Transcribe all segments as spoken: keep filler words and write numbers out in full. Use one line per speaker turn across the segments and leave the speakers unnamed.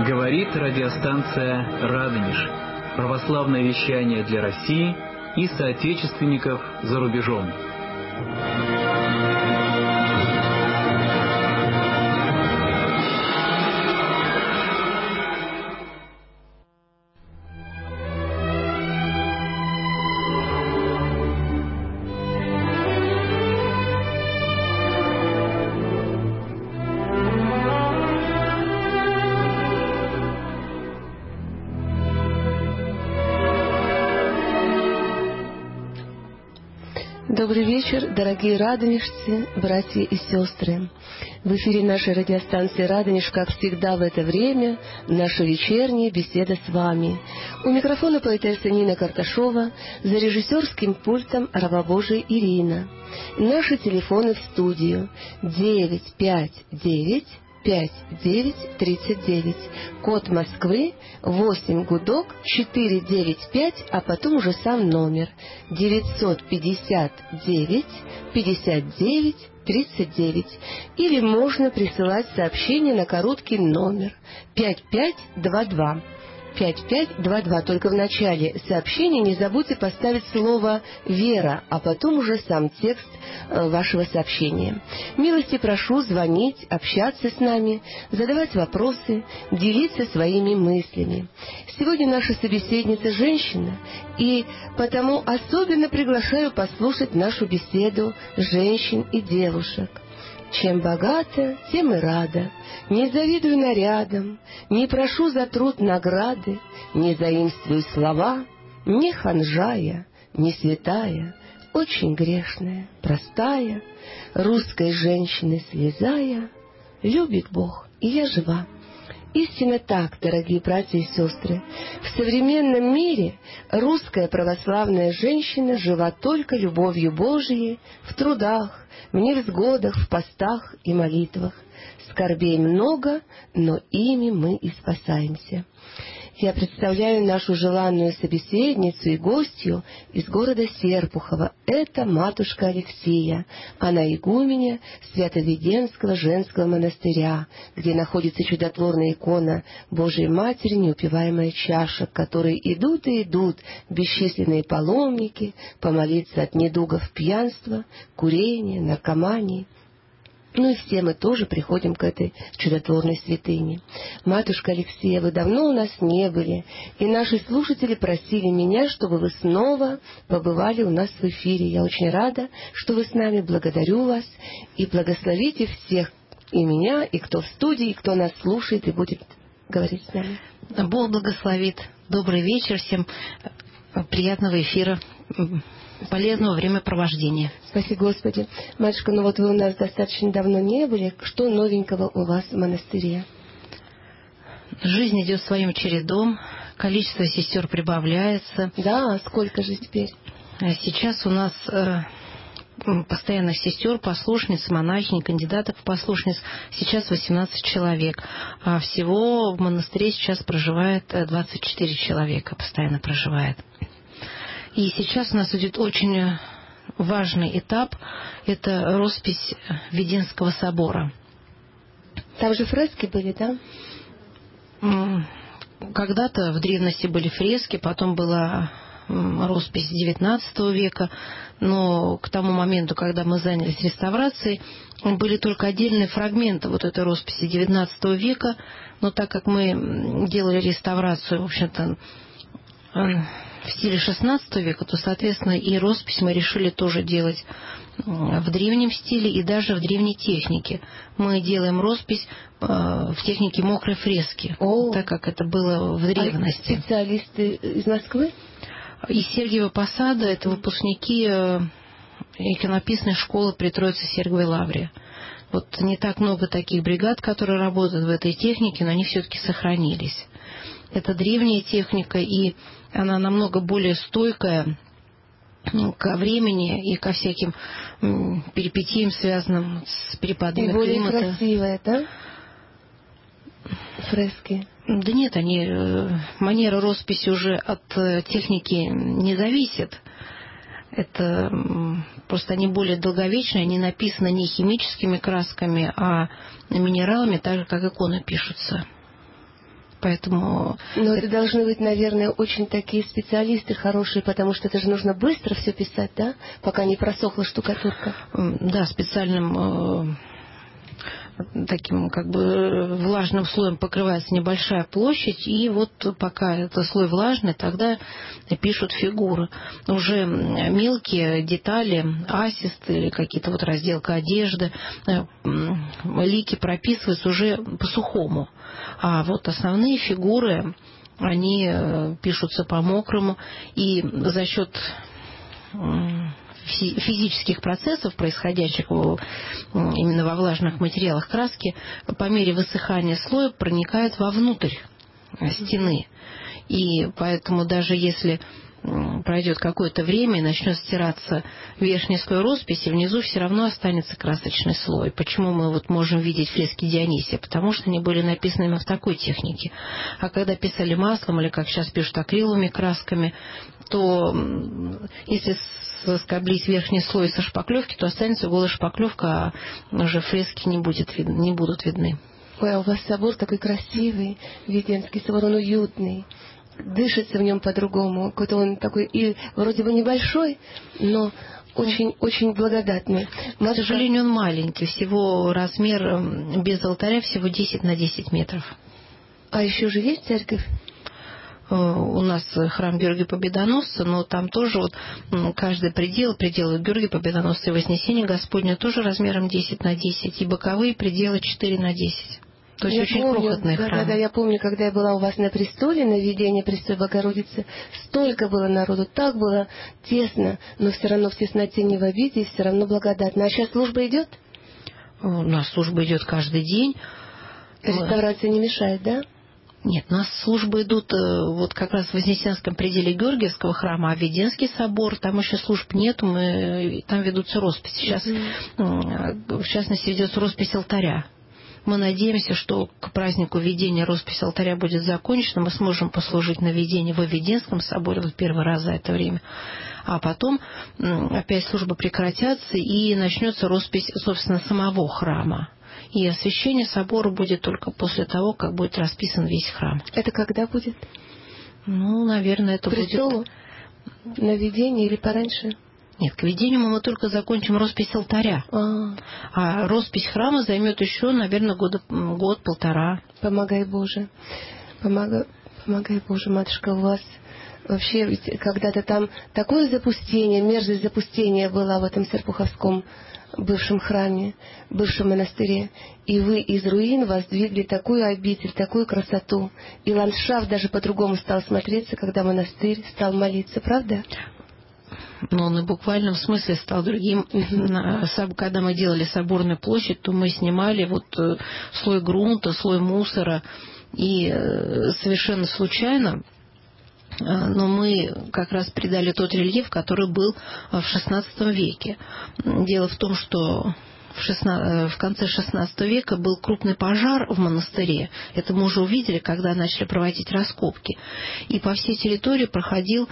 Говорит радиостанция «Радонеж». Православное вещание для России и соотечественников за рубежом.
Добрый вечер, дорогие радонежцы, братья и сестры. В эфире нашей радиостанции «Радонеж», как всегда в это время, наша вечерняя беседа с вами. У микрофона поэтесса Нина Карташова, за режиссерским пультом раба Божия Ирина. Наши телефоны в студию девять пять девять пять девять тридцать девять, код Москвы восемь гудок четыре девять пять, а потом уже сам номер девятьсот пятьдесят девять пятьдесят девять тридцать девять. Или можно присылать сообщение на короткий номер пять пять два два. пять пять два два. Только в начале сообщения не забудьте поставить слово «Вера», а потом уже сам текст вашего сообщения. Милости прошу звонить, общаться с нами, задавать вопросы, делиться своими мыслями. Сегодня наша собеседница женщина, и потому особенно приглашаю послушать нашу беседу женщин и девушек. Чем богата, тем и рада. Не завидую нарядам, не прошу за труд награды, не заимствую слова, не ханжая, не святая, очень грешная, простая, русской женщины слезая, любит Бог, и я жива. Истинно так, дорогие братья и сестры. В современном мире русская православная женщина жива только любовью Божией, в трудах, в невзгодах, в постах и молитвах. Скорбей много, но ими мы и спасаемся. Я представляю нашу желанную собеседницу и гостью из города Серпухова. Это матушка Алексия. Она игуменя Свято-Веденского женского монастыря, где находится чудотворная икона Божией Матери, неупиваемая чаша, к которой идут и идут бесчисленные паломники помолиться от недугов пьянства, курения, наркомании. Ну и все мы тоже приходим к этой чудотворной святыне. Матушка Алексея, вы давно у нас не были, и наши слушатели просили меня, чтобы вы снова побывали у нас в эфире. Я очень рада, что вы с нами, благодарю вас, и благословите всех, и меня, и кто в студии, и кто нас слушает и будет говорить с нами.
Бог благословит. Добрый вечер всем, приятного эфира, полезного времяпровождения.
Спасибо, Господи. Матушка, ну вот вы у нас достаточно давно не были. Что новенького у вас в монастыре?
Жизнь идет своим чередом, количество сестер прибавляется.
Да, сколько же теперь?
Сейчас у нас э, постоянных сестер, послушниц, монахинь, кандидатов в послушниц сейчас восемнадцать человек. А всего в монастыре сейчас проживает двадцать четыре человека, постоянно проживает. И сейчас у нас идет очень важный этап – это роспись Веденского собора.
Там же фрески были, да?
Когда-то в древности были фрески, потом была роспись девятнадцатого века, но к тому моменту, когда мы занялись реставрацией, были только отдельные фрагменты вот этой росписи девятнадцатого века, но так как мы делали реставрацию, в общем-то, в стиле шестнадцатого века, то, соответственно, и роспись мы решили тоже делать в древнем стиле и даже в древней технике. Мы делаем роспись в технике мокрой фрески, О, так как это было в древности.
А специалисты из Москвы?
Из Сергиева Посада, это выпускники иконописной школы при Троице-Сергиевой Лавре. Вот не так много таких бригад, которые работают в этой технике, но они все-таки сохранились. Это древняя техника, и она намного более стойкая ко времени и ко всяким перипетиям, связанным с перепадами климата.
И более красивая, да? Фрески.
Да нет, они, манера росписи уже от техники не зависит. Это просто они более долговечные, они написаны не химическими красками, а минералами, так же, как иконы пишутся. Поэтому...
Но это должны быть, наверное, очень такие специалисты хорошие, потому что это же нужно быстро все писать, да? Пока не просохла штукатурка.
Да, специальным таким как бы влажным слоем покрывается небольшая площадь, и вот пока это слой влажный, тогда пишут фигуры. Уже мелкие детали, ассист или какие-то вот разделка одежды, лики прописываются уже по-сухому. А вот основные фигуры, они пишутся по-мокрому, и за счет физических процессов, происходящих именно во влажных материалах краски, по мере высыхания слоя проникают вовнутрь стены. И поэтому даже если пройдет какое-то время и начнет стираться верхний слой росписи, внизу все равно останется красочный слой. Почему мы вот можем видеть фрески Дионисия? Потому что они были написаны именно в такой технике. А когда писали маслом, или как сейчас пишут акриловыми красками, то если соскоблить верхний слой со шпаклевки, то останется голая шпаклевка, а уже фрески не, будет, не будут видны.
Ой, а у вас собор такой красивый, Введенский собор, он уютный. Дышится в нем по-другому. Какой-то он такой и вроде бы небольшой, но очень, очень благодатный.
К сожалению, он маленький. Всего размер без алтаря всего десять на десять метров.
А еще же есть церковь?
У нас храм Георгия Победоносца, но там тоже вот каждый предел, пределы Георгия Победоносца и Вознесения Господня тоже размером десять на десять, и боковые пределы четыре на десять. То есть
я
очень
помню,
крохотные
да,
храмы.
Да, да, я помню, когда я была у вас на престоле, на видении Престой Богородицы, столько было народу, так было тесно, но все равно в тесноте не в обиде, и все равно благодатно. А сейчас служба идет?
У нас служба идет каждый день.
Реставрация не мешает, да?
Нет, у нас службы идут вот как раз в Вознесенском пределе Георгиевского храма, а Введенский собор, там еще служб нет, мы, там ведутся росписи. Сейчас, mm-hmm. в частности, ведется роспись алтаря. Мы надеемся, что к празднику введения роспись алтаря будет закончена, мы сможем послужить на введении во Введенском соборе, вот первый раз за это время. А потом опять службы прекратятся, и начнется роспись, собственно, самого храма. И освящение собора будет только после того, как будет расписан весь храм.
Это когда будет?
Ну, наверное, это
Престолу?
будет...
На введение или пораньше?
Нет, к введению мы только закончим роспись алтаря. А, а роспись храма займет еще, наверное, года, год-полтора.
Помогай, Боже. Помогай, помогай, Боже, матушка, у вас... Вообще, ведь когда-то там такое запустение, мерзость запустения была в этом Серпуховском бывшем храме, бывшем монастыре. И вы из руин воздвигли такую обитель, такую красоту. И ландшафт даже по-другому стал смотреться, когда монастырь стал молиться, правда?
Но он и в буквальном смысле стал другим. Mm-hmm. Когда мы делали соборную площадь, то мы снимали вот слой грунта, слой мусора. И совершенно случайно, но мы как раз придали тот рельеф, который был в шестнадцатом веке. Дело в том, что в, шестнадцатом, в конце шестнадцатого века был крупный пожар в монастыре. Это мы уже увидели, когда начали проводить раскопки. И по всей территории проходил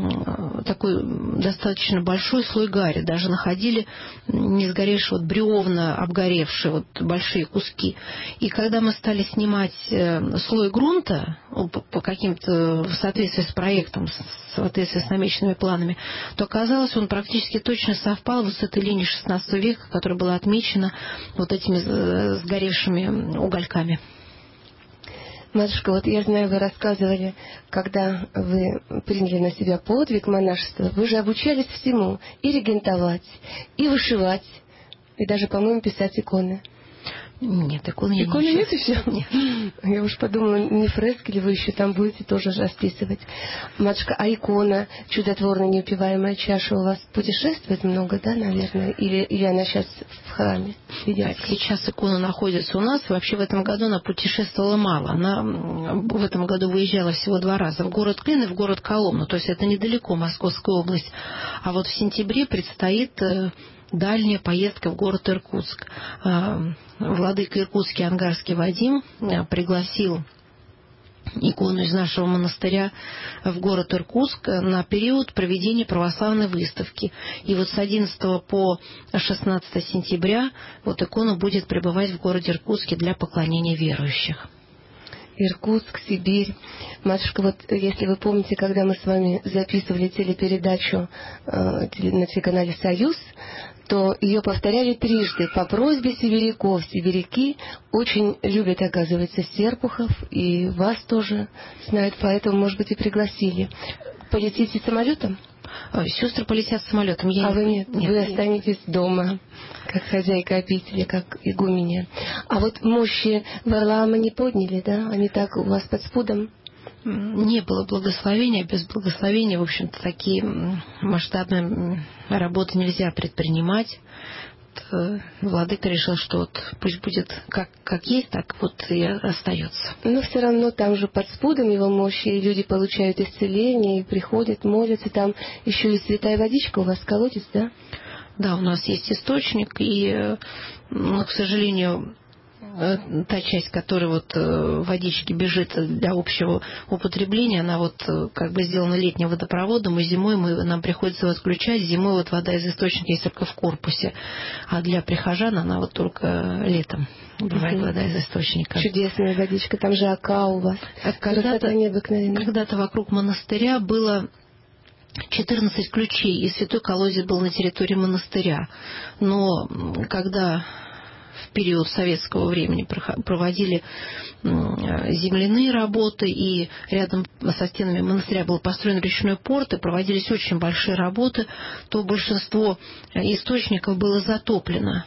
такой достаточно большой слой гари. Даже находили не сгоревшие, вот бревна обгоревшие, вот большие куски. И когда мы стали снимать слой грунта по каким-то, в соответствии с проектом, в соответствии с намеченными планами, то оказалось, он практически точно совпал вот с этой линией шестнадцатого века, которая была отмечена вот этими сгоревшими угольками.
Матушка, вот я знаю, вы рассказывали, когда вы приняли на себя подвиг монашества, вы же обучались всему, и регентовать, и вышивать, и даже, по-моему, писать иконы.
Нет, иконы я
иконы
не
нет еще? Нет. Я уж подумала, не фрески ли вы еще там будете тоже расписывать. Матушка, а икона чудотворная неупиваемая чаша у вас путешествует много, да, наверное? Или, или она сейчас в храме?
Сейчас икона находится у нас. Вообще в этом году она путешествовала мало. Она в этом году выезжала всего два раза. В город Клин и в город Коломну. То есть это недалеко, Московская область. А вот в сентябре предстоит... дальняя поездка в город Иркутск. Владыка Иркутский Ангарский Вадим пригласил икону из нашего монастыря в город Иркутск на период проведения православной выставки. И вот с одиннадцатого по шестнадцатое сентября вот икона будет пребывать в городе Иркутске для поклонения верующих.
Иркутск, Сибирь. Матушка, вот если вы помните, когда мы с вами записывали телепередачу э, на телеканале «Союз», то ее повторяли трижды по просьбе сибиряков. Сибиряки очень любят, оказывается, Серпухов, и вас тоже знают, поэтому, может быть, и пригласили. Полетите самолетом?
Сестры полетят самолетом. Я
а
не...
вы нет,
нет,
вы
нет.
останетесь дома, как хозяйка обители, как игуменья. А вот мощи Варлаама не подняли, да? Они так у вас под спудом?
Не было благословения. Без благословения, в общем-то, такие масштабные работы нельзя предпринимать. Владыка решил, что вот пусть будет как, как есть, так вот и остается.
Но все равно там же под спудом его мощи, и люди получают исцеление, и приходят, молятся. Там еще и святая водичка у вас, колодец, да?
Да, у нас есть источник, и, ну, к сожалению, та часть, которая вот водички бежит для общего употребления, она вот как бы сделана летним водопроводом, и зимой мы, нам приходится его отключать. Зимой вот вода из источника есть только в корпусе, а для прихожан она вот только летом бывает, вода из источника.
Чудесная водичка, там же ока у вас.
Когда-то, когда-то вокруг монастыря было четырнадцать ключей, и святой колодец был на территории монастыря. Но когда в период советского времени проводили земляные работы, и рядом со стенами монастыря был построен речной порт, и проводились очень большие работы, то большинство источников было затоплено.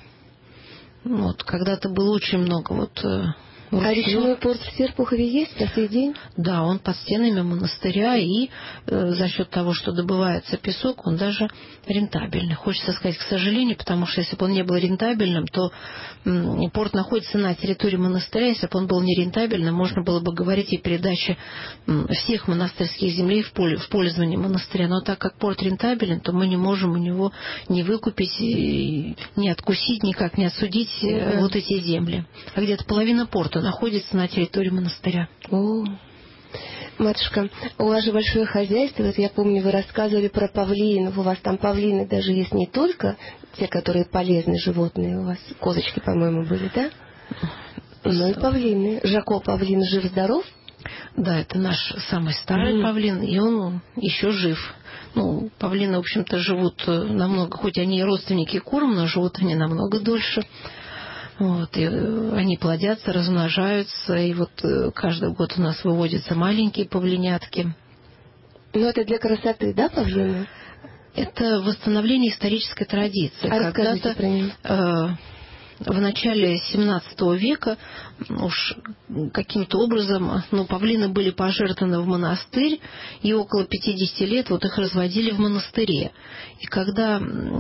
Вот, когда-то было очень много вот...
А речной порт в Серпухове есть по сей день?
Да, он под стенами монастыря, и э, за счет того, что добывается песок, он даже рентабельный. Хочется сказать, к сожалению, потому что если бы он не был рентабельным, то м, порт находится на территории монастыря. Если бы он был нерентабельным, можно было бы говорить и передаче м, всех монастырских землей в, поле, в пользование монастыря. Но так как порт рентабелен, то мы не можем у него ни выкупить, ни откусить, никак не отсудить mm-hmm. вот эти земли. А где-то половина порта находится на территории монастыря.
О, матушка, у вас же большое хозяйство. Вот я помню, вы рассказывали про павлинов. У вас там павлины даже есть не только те, которые полезные животные. У вас козочки, по-моему, были, да? Но и павлины. Жако павлин жив-здоров?
Да, это наш самый старый mm. павлин, и он еще жив. Ну, павлины, в общем-то, живут намного, хоть они и родственники курам, но живут они намного дольше. Вот, и они плодятся, размножаются, и вот каждый год у нас выводятся маленькие павлинятки.
Ну, это для красоты, да, павлины?
Это восстановление исторической традиции.
А расскажите про нее.
Э, в начале семнадцатого века уж каким-то образом, ну, павлины были пожертвованы в монастырь, и около пятидесяти лет вот их разводили в монастыре. И когда...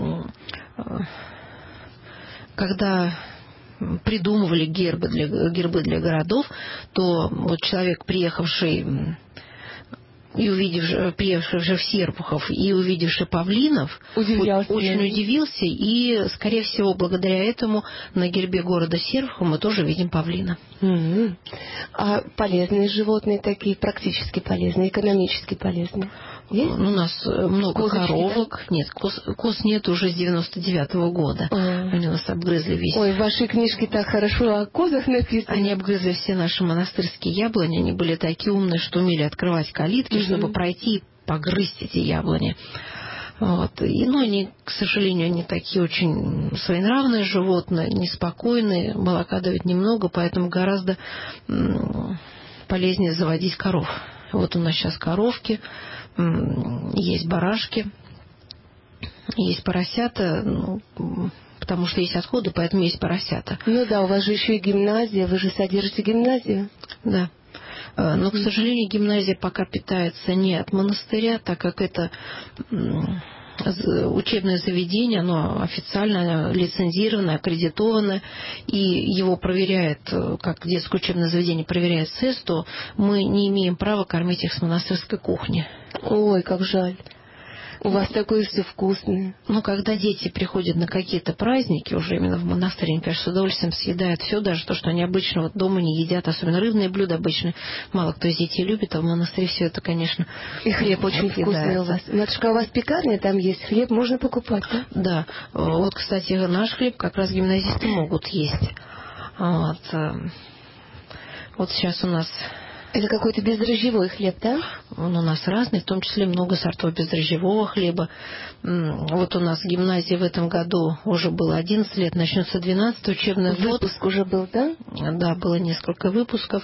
когда придумывали гербы для, гербы для городов, то вот человек, приехавший и увидевший, приехавший в Серпухов и увидевший павлинов,
удивился,
очень
да.
удивился, и, скорее всего, благодаря этому на гербе города Серпухова мы тоже видим павлина.
Mm-hmm. А полезные животные такие, практически полезные, экономически полезные? Есть?
У нас много
Козочки,
коровок. Да? Нет, коз, коз нет уже с девяносто девятого года. А. Они у нас обгрызли весь.
Ой, в вашей книжке так хорошо о козах написано.
Они обгрызли все наши монастырские яблони. Они были такие умные, что умели открывать калитки, угу. чтобы пройти и погрызть эти яблони. Вот. И, ну, они, к сожалению, они такие очень своенравные животные, неспокойные, молока дают немного, поэтому гораздо м- полезнее заводить коров. Вот у нас сейчас коровки, м- есть барашки, есть поросята, ну, потому что есть отходы, поэтому есть поросята.
Ну да, у вас же еще и гимназия, вы же содержите гимназию.
Да. Но, к сожалению, гимназия пока питается не от монастыря, так как это учебное заведение, оно официально лицензировано, аккредитовано, и его проверяет, как детское учебное заведение проверяет СЭС, то мы не имеем права кормить их с монастырской кухни.
Ой, как жаль. У вас такое все вкусное.
Ну, когда дети приходят на какие-то праздники, уже именно в монастырь, они, конечно, с удовольствием съедают все, даже то, что они обычно вот дома не едят, особенно рыбные блюда обычно. Мало кто из детей любит, а в монастыре все это, конечно,
и хлеб очень вкусный у вас. Матушка, у вас пекарня, там есть хлеб, можно покупать, да?
Да. Вот, кстати, наш хлеб как раз гимназисты могут есть. Вот, вот сейчас у нас
Это какой-то бездрожжевой хлеб, да?
Он у нас разный, в том числе много сортов бездрожжевого хлеба. Вот у нас в гимназии в этом году уже было одиннадцать лет, начнется двенадцатый учебный год.
Выпуск уже был, да?
Да, было несколько выпусков.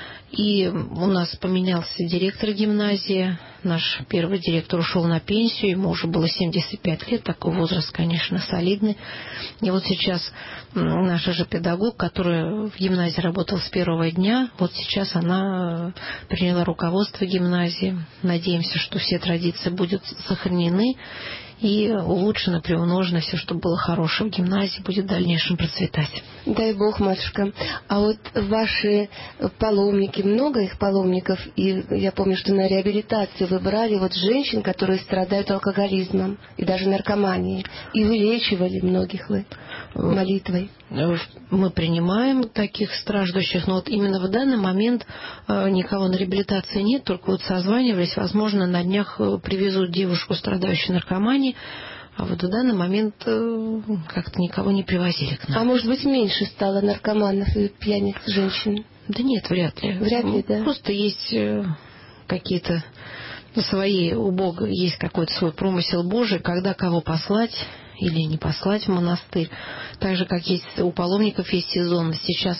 И у нас поменялся директор гимназии. Наш первый директор ушел на пенсию, ему уже было семьдесят пять лет, такой возраст, конечно, солидный. И вот сейчас наша же педагог, которая в гимназии работала с первого дня, вот сейчас она приняла руководство гимназии. Надеемся, что все традиции будут сохранены и улучшено, приумножено все, что было хорошее в гимназии, будет в дальнейшем процветать.
Дай Бог, матушка. А вот ваши паломники, много их паломников, и я помню, что на реабилитации вы брали вот женщин, которые страдают алкоголизмом и даже наркоманией, и вылечивали многих вы молитвой.
Мы принимаем таких страждущих, но вот именно в данный момент никого на реабилитации нет, только вот созванивались, возможно, на днях привезут девушку, страдающую наркоманией, а вот в данный момент как-то никого не привозили к нам.
А может быть, меньше стало наркоманов и пьяниц женщин?
Да нет, вряд ли.
Вряд ли, да?
Просто есть какие-то свои, у Бога есть какой-то свой промысел Божий, когда кого послать или не послать в монастырь. Так же, как есть у паломников есть сезонность. Сейчас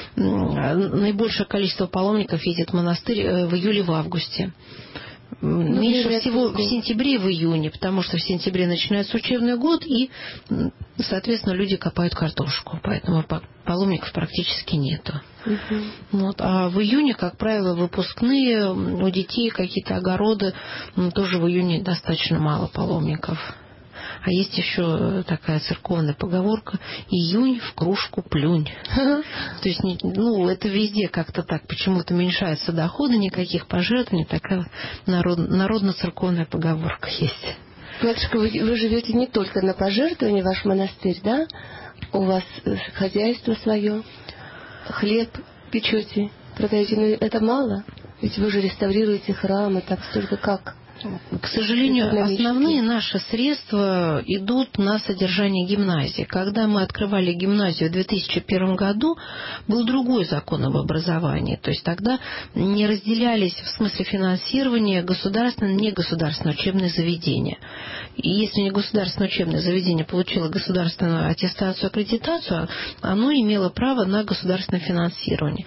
наибольшее количество паломников едет в монастырь в июле, в августе. Ну, меньше всего в сентябре и в июне, потому что в сентябре начинается учебный год, и, соответственно, люди копают картошку. Поэтому паломников практически нету. Uh-huh. Вот. А в июне, как правило, выпускные, у детей какие-то огороды, тоже в июне достаточно мало паломников. А есть еще такая церковная поговорка: июнь в кружку плюнь. То есть, ну, это везде как-то так, почему-то уменьшаются доходы, никаких пожертвований, такая народ, народно-церковная поговорка есть.
Матушка, вы, вы живете не только на пожертвования, ваш монастырь, да? У вас хозяйство свое, хлеб печете, продаете, но это мало? Ведь вы же реставрируете храмы, так столько как?
К сожалению, основные наши средства идут на содержание гимназии. Когда мы открывали гимназию в две тысячи первом году, был другой закон об образовании. То есть тогда не разделялись в смысле финансирования государственное и негосударственное учебное заведение. И если негосударственное учебное заведение получило государственную аттестацию, аккредитацию, оно имело право на государственное финансирование.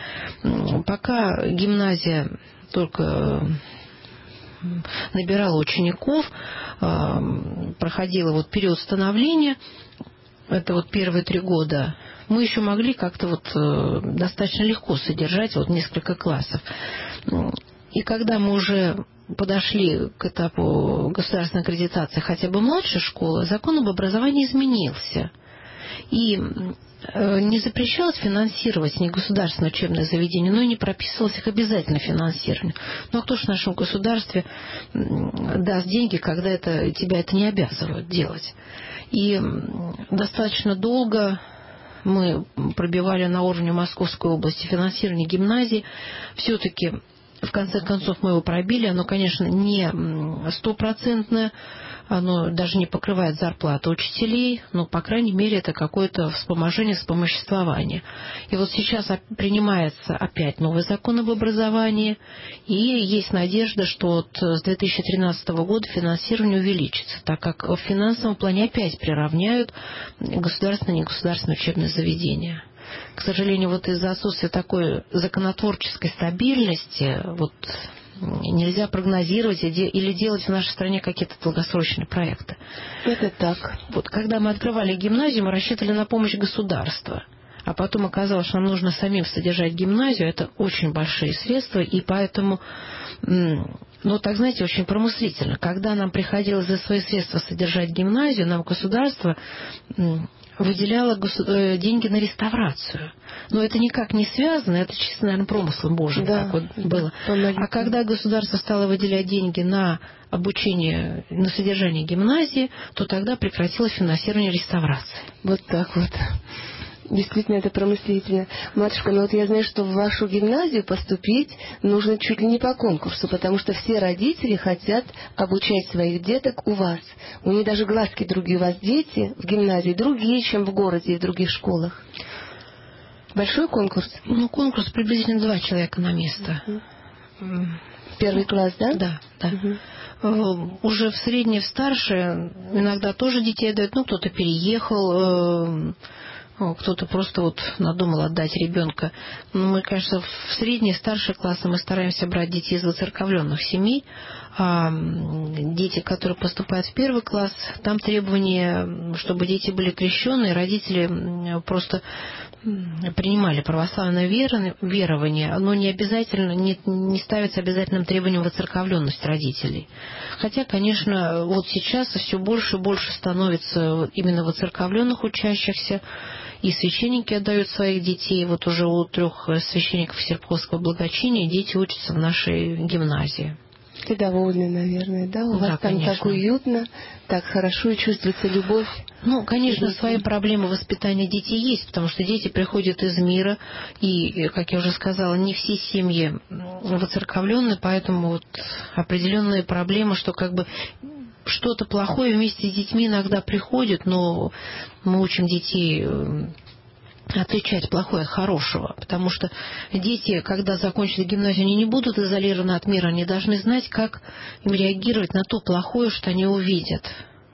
Пока гимназия только набирала учеников, проходила вот период становления, это вот первые три года, мы еще могли как-то вот достаточно легко содержать вот несколько классов. И когда мы уже подошли к этапу государственной аккредитации хотя бы младшей школы, закон об образовании изменился. И не запрещалось финансировать негосударственное учебное заведение, но и не прописывалось их обязательно финансирование. Ну, а кто же в нашем государстве даст деньги, когда это, тебя это не обязывают делать? И достаточно долго мы пробивали на уровне Московской области финансирование гимназии. Все-таки, в конце концов, мы его пробили. Оно, конечно, не стопроцентное, оно даже не покрывает зарплату учителей, но, по крайней мере, это какое-то вспоможение, вспомоществование. И вот сейчас принимается опять новый закон об образовании, и есть надежда, что вот с две тысячи тринадцатого года финансирование увеличится, так как в финансовом плане опять приравняют государственное и негосударственное учебное заведение. К сожалению, вот из-за отсутствия такой законотворческой стабильности, вот нельзя прогнозировать или делать в нашей стране какие-то долгосрочные проекты.
Это так. Вот
когда мы открывали гимназию, мы рассчитывали на помощь государства. А потом оказалось, что нам нужно самим содержать гимназию. Это очень большие средства, и поэтому, ну, так, знаете, очень промыслительно. Когда нам приходилось за свои средства содержать гимназию, нам государство выделяло деньги на реставрацию. Но это никак не связано, это чисто, наверное, промыслом Божьим, да, так вот было. Помогите. А когда государство стало выделять деньги на обучение, на содержание гимназии, то тогда прекратилось финансирование реставрации.
Вот так вот. Действительно, это промыслительно. Матушка, ну вот я знаю, что в вашу гимназию поступить нужно чуть ли не по конкурсу, потому что все родители хотят обучать своих деток у вас. У них даже глазки другие у вас дети в гимназии, другие, чем в городе и в других школах. Большой конкурс?
Ну, конкурс приблизительно два человека на место. Uh-huh.
Первый класс, да?
Да, да.
Угу.
Уже в среднее, в старшее иногда тоже детей отдают. Ну, кто-то переехал, кто-то просто вот надумал отдать ребенка. Мы, конечно, в средние, старшие классы мы стараемся брать детей из воцерковленных семей. А дети, которые поступают в первый класс, там требование, чтобы дети были крещенные, родители просто принимали православное верование, но не обязательно, не, не ставится обязательным требованием воцерковленность родителей. Хотя, конечно, вот сейчас все больше и больше становится именно воцерковленных учащихся, и священники отдают своих детей. Вот уже у трех священников Серпуховского благочиния дети учатся в нашей гимназии.
Ты довольна, наверное, да? У
Да,
вас там
конечно.
так уютно, так хорошо, и чувствуется любовь.
Ну, конечно,
Дети.
свои проблемы воспитания детей есть, потому что дети приходят из мира, и, как я уже сказала, не все семьи воцерковленные, поэтому вот определенные проблемы, что как бы что-то плохое вместе с детьми иногда приходит, но мы учим детей отличать плохое от хорошего, потому что дети, когда закончат гимназию, они не будут изолированы от мира, они должны знать, как им реагировать на то плохое, что они увидят.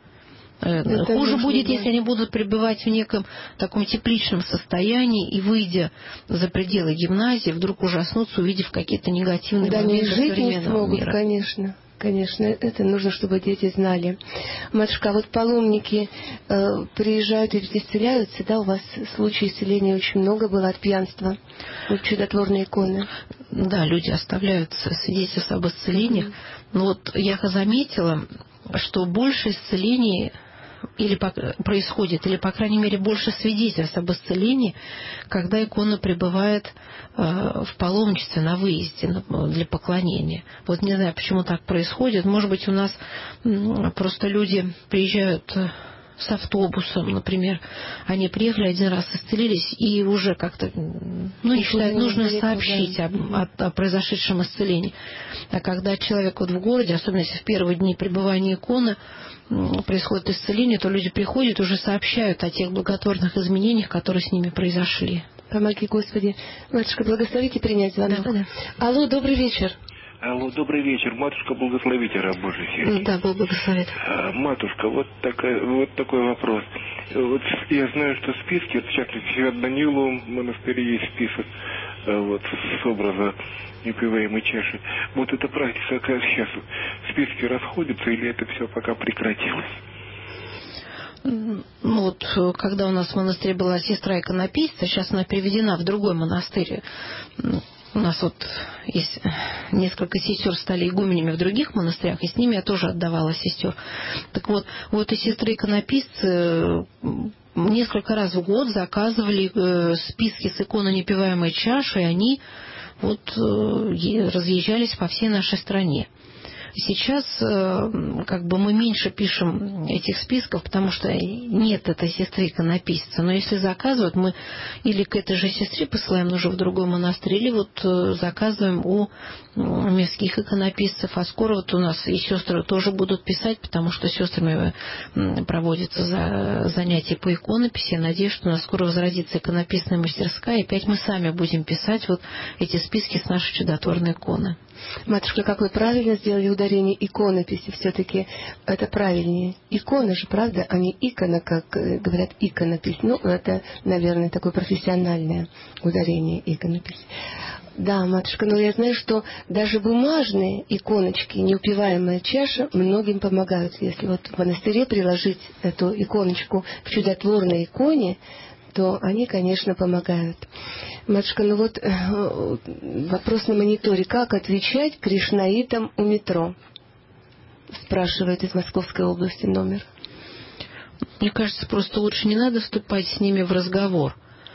Это Хуже будет, быть. Если они будут пребывать в неком таком тепличном состоянии и, выйдя за пределы гимназии, вдруг ужаснутся, увидев какие-то негативные
да,
моменты
жить
современного
не смогут,
мира.
Конечно. Конечно, это нужно, чтобы дети знали. Матушка, а вот паломники э, приезжают и исцеляются, да? У вас случаев исцеления очень много было от пьянства. Вот чудотворные иконы.
Да, люди оставляют свидетельства об исцелениях. Mm-hmm. Но вот я заметила, что больше исцелений или происходит, или, по крайней мере, больше свидетельств об исцелении, когда икона пребывает в паломничестве на выезде для поклонения. Вот не знаю, почему так происходит. Может быть, у нас просто люди приезжают с автобусом, например, они приехали один раз, исцелились, и уже как-то, ну, не считают нужно сообщить об, о, о произошедшем исцелении. А когда человек вот в городе, особенно если в первые дни пребывания иконы происходит исцеление, то люди приходят, уже сообщают о тех благотворных изменениях, которые с ними произошли.
Помоги, Господи. Матушка, благословите принять звонок.
Да, да.
Алло, добрый вечер.
Алло, добрый вечер. Матушка, благословите, раб Божий Сергей.
Да, Бог благословит.
А, матушка, вот, такая, вот такой вопрос. Вот я знаю, что списки, вот, в частности, от Данилу в монастыре есть список вот, с образа непиваемой чаши. Вот эта практика, как сейчас, списки расходятся или это все пока прекратилось?
Ну вот, когда у нас в монастыре была сестра иконописца, сейчас она переведена в другой монастырь. У нас вот есть несколько сестер стали игуменями в других монастырях, и с ними я тоже отдавала сестер. Так вот, вот и сестры иконописцы несколько раз в год заказывали списки с иконой непиваемой чаши, и они вот разъезжались по всей нашей стране. Сейчас как бы мы меньше пишем этих списков, потому что нет этой сестры иконописца. Но если заказывают, мы или к этой же сестре посылаем уже в другой монастырь, или вот заказываем у мирских иконописцев. А скоро вот у нас и сестры тоже будут писать, потому что с сестрами проводятся за занятия по иконописи. Я надеюсь, что у нас скоро возродится иконописная мастерская, и опять мы сами будем писать вот эти списки с нашей чудотворной иконы.
Матушка, как вы правильно сделали ударение иконописи, все-таки это правильнее. Икона же, правда, а не икона, как говорят, иконопись. Ну, это, наверное, такое профессиональное ударение иконопись. Да, матушка, но я знаю, что даже бумажные иконочки, неупиваемая чаша, многим помогают. Если вот в монастыре приложить эту иконочку к чудотворной иконе, то они, конечно, помогают. Матушка, ну вот вопрос на мониторе. Как отвечать кришнаитам у метро? Спрашивает из Московской области номер.
Мне кажется, просто лучше не надо вступать с ними в разговор.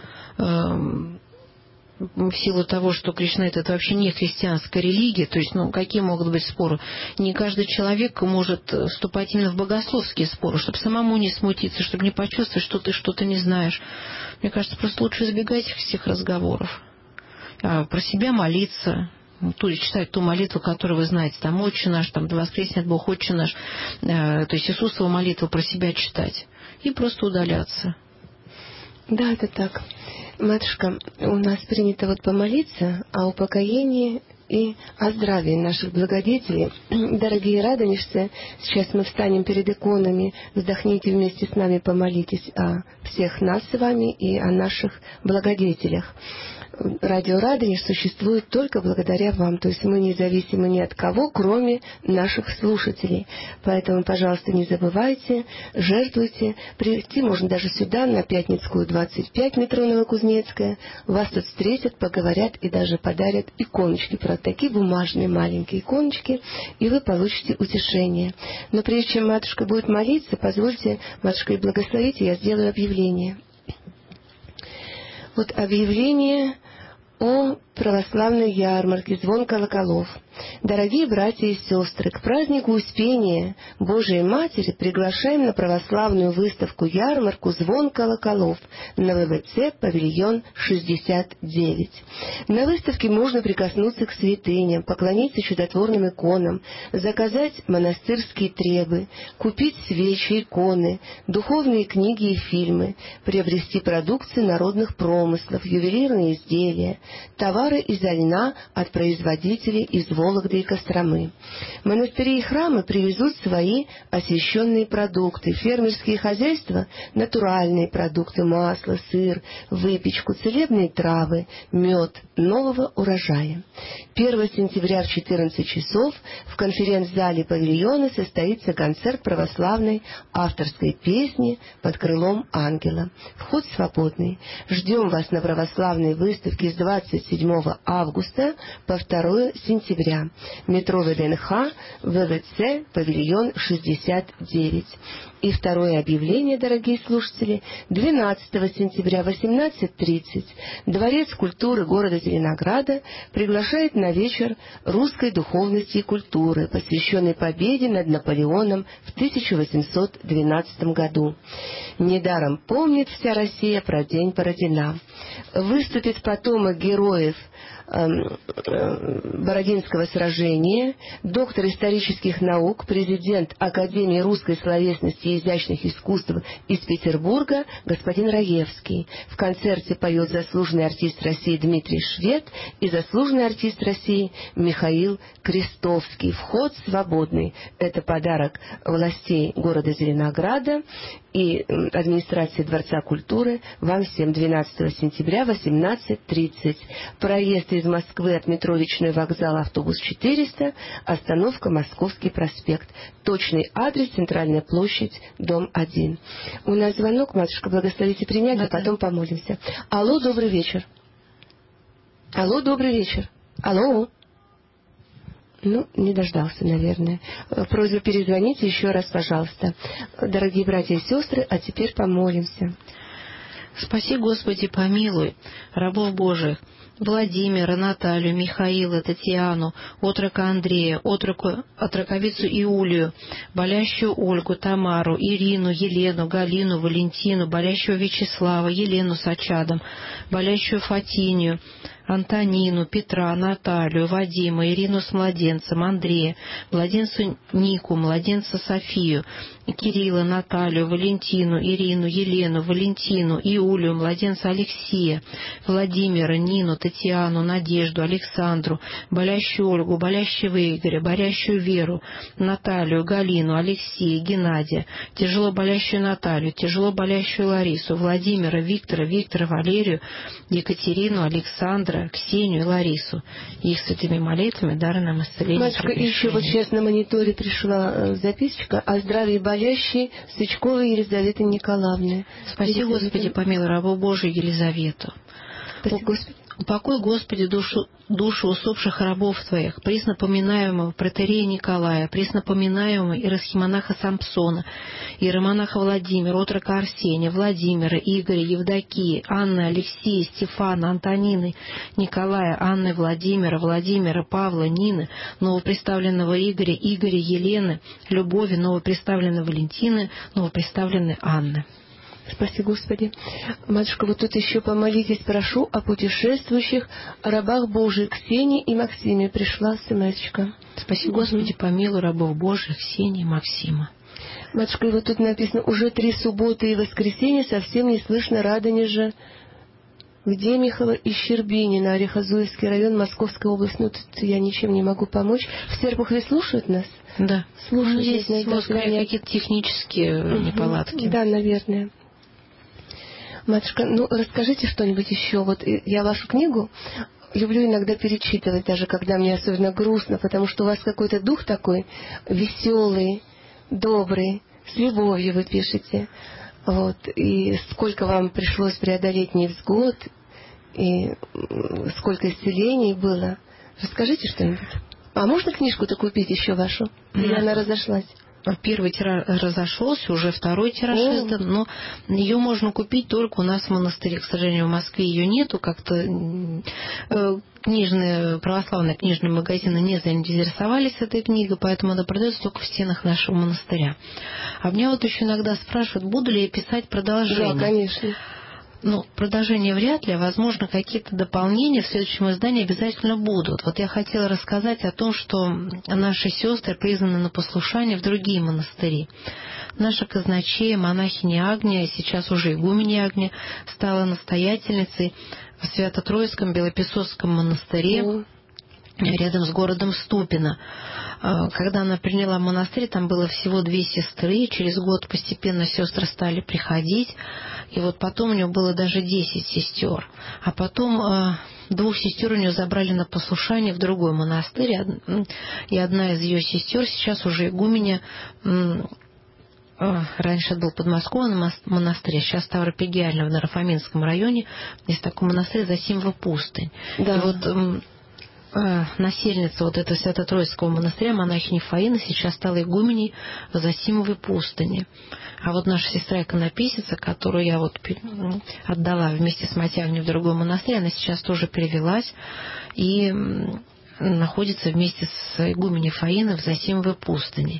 В силу того, что кришнаит — это вообще не христианская религия, то есть, ну, какие могут быть споры? Не каждый человек может вступать именно в богословские споры, чтобы самому не смутиться, чтобы не почувствовать, что ты что-то не знаешь. Мне кажется, просто лучше избегать всех разговоров. А про себя молиться, ту, читать ту молитву, которую вы знаете, там «Отче наш», там «Да воскреснет Бог, Отче наш», э, то есть Иисусову молитву про себя читать и просто удаляться.
Да, это так. Матушка, у нас принято вот помолиться о упокоении и о здравии наших благодетелей. Дорогие радонежцы, сейчас мы встанем перед иконами, вздохните вместе с нами, помолитесь о всех нас с вами и о наших благодетелях. Радио Радонеж существует только благодаря вам, то есть мы не зависимы ни от кого, кроме наших слушателей. Поэтому, пожалуйста, не забывайте, жертвуйте. Прийти можно даже сюда, на Пятницкую, двадцать пять, метро Новокузнецкая. Вас тут встретят, поговорят и даже подарят иконочки, правда, такие бумажные маленькие иконочки, и вы получите утешение. Но прежде чем матушка будет молиться, позвольте, матушка, и благословите, я сделаю объявление. Вот объявление о православной ярмарке «Звон колоколов». Дорогие братья и сестры, к празднику Успения Божией Матери приглашаем на православную выставку-ярмарку «Звон колоколов» на вэ вэ цэ «Павильон шестьдесят девять». На выставке можно прикоснуться к святыням, поклониться чудотворным иконам, заказать монастырские требы, купить свечи, иконы, духовные книги и фильмы, приобрести продукцию народных промыслов, ювелирные изделия, товары изо льна от производителей из Вологды и Костромы. Монастыри и храмы привезут свои освященные продукты, фермерские хозяйства – натуральные продукты, масло, сыр, выпечку, целебные травы, мед нового урожая. первого сентября в четырнадцать часов в конференц-зале павильона состоится концерт православной авторской песни под крылом ангела. Вход свободный. Ждем вас на православной выставке с двадцать седьмого августа по второго сентября. Метро вэ дэ эн ха, вэ вэ цэ, павильон шестьдесят девять. И второе объявление, дорогие слушатели, двенадцатого сентября в восемнадцать тридцать Дворец культуры города Зеленограда приглашает на вечер русской духовности и культуры, посвященный победе над Наполеоном в тысяча восемьсот двенадцатом году. Недаром помнит вся Россия про день Бородина. Выступит потомок героев Бородинского сражения, доктор исторических наук, президент Академии русской словесности и изящных искусств из Петербурга господин Раевский. В концерте поет заслуженный артист России Дмитрий Швед и заслуженный артист России Михаил Крестовский. Вход свободный. Это подарок властей города Зеленограда и администрации Дворца культуры вам всем. Двенадцатого сентября восемнадцать тридцать. Проезд из Москвы от метро Речной вокзал, автобус четыреста, остановка Московский проспект. Точный адрес — Центральная площадь, дом один. У нас звонок, матушка, благословите принять, а потом помолимся. Алло, добрый вечер. Алло, добрый вечер. Алло. Ну, не дождался, наверное. Просьба перезвоните еще раз, пожалуйста. Дорогие братья и сестры, а теперь помолимся.
Спаси, Господи, помилуй рабов Божиих, Владимира, Наталью, Михаила, Татьяну, отрока Андрея, отроку, отроковицу Иулию, болящую Ольгу, Тамару, Ирину, Елену, Галину, Валентину, болящего Вячеслава, Елену с Очадом, болящую Фатинию, Антонину, Петра, Наталью, Вадима, Ирину с младенцем, Андрея, младенцу Нику, младенца Софию, Кирилла, Наталью, Валентину, Ирину, Елену, Валентину, Иулию, младенца Алексея, Владимира, Нину, Татьяну, Надежду, Александру, болящую Ольгу, болящего Игоря, болящую Веру, Наталью, Галину, Алексея, Геннадия, тяжело болящую Наталью, тяжело болящую Ларису, Владимира, Виктора, Виктора, Валерию, Екатерину, Александра, Ксению и Ларису. Их святыми молитвами дары нам исцеления.
Матушка, еще вот сейчас на мониторе пришла записочка о здравии болящей Сычковой Елизаветы Николаевны.
Спаси, Господи, помилуй рабу Божию Елизавету.
Спаси, Господи.
Упокой, Господи, душу, душу усопших рабов Твоих, преснопоминаемого протоиерея Николая, преснопоминаемого иеросхимонаха Самсона, иеромонаха Владимира, отрока Арсения, Владимира, Игоря, Евдокии, Анны, Алексея, Стефана, Антонины, Николая, Анны, Владимира, Владимира, Павла, Нины, новоприставленного Игоря, Игоря, Елены, Любови, новоприставленной Валентины, новоприставленной Анны.
Спаси, Господи. Матушка, вот тут еще помолитесь, прошу, о путешествующих рабах Божьих Ксении и Максиме. Пришла смс-очка.
Спаси, Господи, помилуй рабов Божьих Ксении и Максима.
Матушка, и вот тут написано, уже три субботы и воскресенья совсем не слышно Радонежа. Где Михайло из Щербинина, Орехозуевский район, Московская область. Ну, тут я ничем не могу помочь. В Серпухове слушают нас?
Да.
Слушают.
Ну, здесь, может, какие-то технические угу. неполадки.
Да, наверное. Матушка, ну, расскажите что-нибудь еще. Вот я вашу книгу люблю иногда перечитывать, даже когда мне особенно грустно, потому что у вас какой-то дух такой веселый, добрый, с любовью вы пишете. Вот. И сколько вам пришлось преодолеть невзгод, и сколько исцелений было. Расскажите что-нибудь. А можно книжку-то купить еще вашу? Или она разошлась?
Первый тираж разошелся, уже второй тираж издан, но ее можно купить только у нас в монастыре. К сожалению, в Москве ее нету, как-то э, книжные, православные книжные магазины не заинтересовались этой книгой, поэтому она продается только в стенах нашего монастыря. А меня вот еще иногда спрашивают, буду ли я писать продолжение.
Да, конечно.
Ну, продолжение вряд ли, а, возможно, какие-то дополнения в следующем издании обязательно будут. Вот я хотела рассказать о том, что наши сестры призваны на послушание в другие монастыри. Наша казначея, монахиня Агния, сейчас уже игуменья Агния, стала настоятельницей в Свято-Троицком Белопесоцком монастыре, mm. рядом с городом Ступино. Когда она приняла монастырь, там было всего две сестры. Через год постепенно сестры стали приходить. И вот потом у нее было даже десять сестер. А потом э, двух сестер у нее забрали на послушание в другой монастырь. И одна из ее сестер сейчас уже игуменя. Э, раньше это был подмосковный монастырь, сейчас Ставропигиально в Нарафаминском районе. Есть такой монастырь Зосимова пустынь.
Да.
И вот... Э, насельница вот этого Свято-Троицкого монастыря, монахиня Фаина, сейчас стала игуменей в Зосимовой пустыне. А вот наша сестра-иконописица, которую я вот отдала вместе с Матягней в другой монастырь, она сейчас тоже перевелась и находится вместе с игуменей Фаиной в Зосимовой пустыне.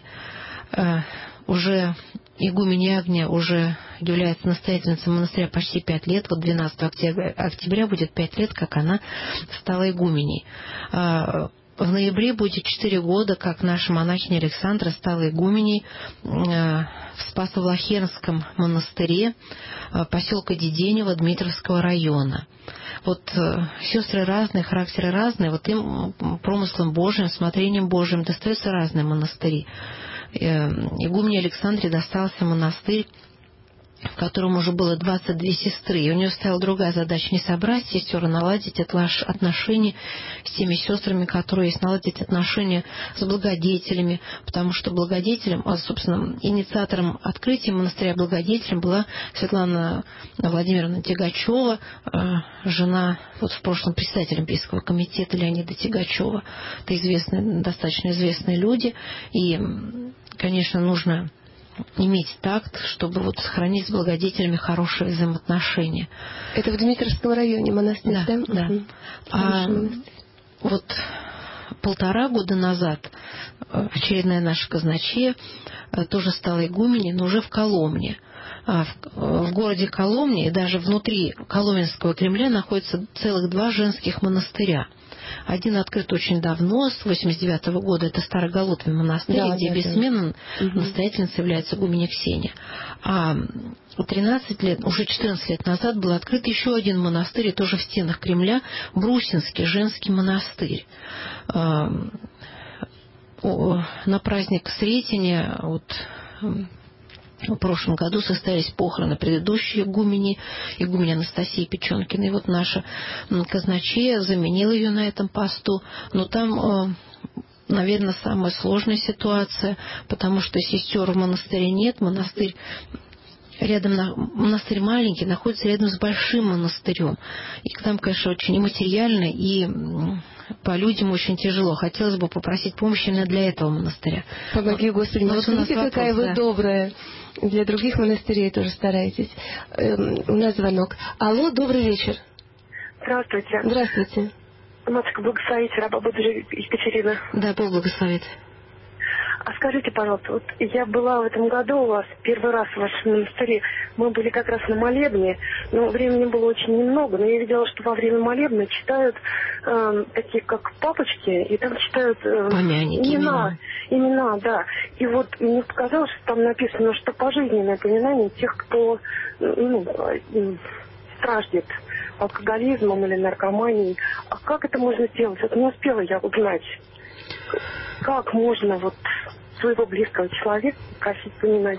Уже игуменья Агния уже является настоятельницей монастыря почти пять лет. Вот двенадцатого октября будет пять лет, как она стала игуменей. В ноябре будет четыре года, как наша монахиня Александра стала игуменей в Спасо-Влахернском монастыре поселка Деденево Дмитровского района. Вот сестры разные, характеры разные, вот им промыслом Божьим, смотрением Божьим достаются разные монастыри. Игумене Александре достался монастырь, в котором уже было двадцать две сестры. И у нее стояла другая задача — не собрать сестер, а наладить отношения с теми сестрами, которые есть, наладить отношения с благодетелями, потому что благодетелем, а, собственно, инициатором открытия монастыря, благодетелем была Светлана Владимировна Тягачева, жена, вот в прошлом председателя Олимпийского комитета Леонида Тягачева. Это известные, достаточно известные люди, и, конечно, нужно иметь такт, чтобы вот сохранить с благодетелями хорошие взаимоотношения.
Это в Дмитровском районе монастырь, да?
Да, да.
Угу.
А вот полтора года назад очередная наша казначея тоже стала игуменей, но уже в Коломне. В, в городе Коломне и даже внутри Коломенского Кремля находятся целых два женских монастыря. Один открыт очень давно, с восемьдесят девятого года, это Староголутвин монастырь, да, где да, бессменно да. настоятельницей является игуменья Ксения. А тринадцать лет, уже четырнадцать лет назад был открыт еще один монастырь, тоже в стенах Кремля, Брусинский женский монастырь. На праздник Сретения вот, в прошлом году состоялись похороны предыдущей игумени, игумени Анастасии Печенкиной. И вот наша казначея заменила ее на этом посту. Но там, наверное, самая сложная ситуация, потому что сестер в монастыре нет. Монастырь рядом, монастырь маленький, находится рядом с большим монастырем. И там, конечно, очень и материально, и по людям очень тяжело. Хотелось бы попросить помощи именно для этого монастыря.
Помоги, Господи. Вот смотрите, вопрос, какая да. вы добрая. Для других монастырей тоже стараетесь. Эм, у нас звонок. Алло, добрый вечер.
Здравствуйте.
Здравствуйте.
Матушка, благословите, раба Божия Екатерина.
Да, Бог благословит.
А скажите, пожалуйста, вот я была в этом году у вас первый раз в вашем монастыре. Мы были как раз на молебне, но времени было очень немного. Но я видела, что во время молебна читают э, такие как папочки, и там читают э, имена, имена, да. И вот мне показалось, что там написано, что пожизненное поминание тех, кто ну, страждет. алкоголизмом или наркоманией. А как это можно сделать? Вот не успела я узнать. Как можно вот своего близкого человека просить поминать?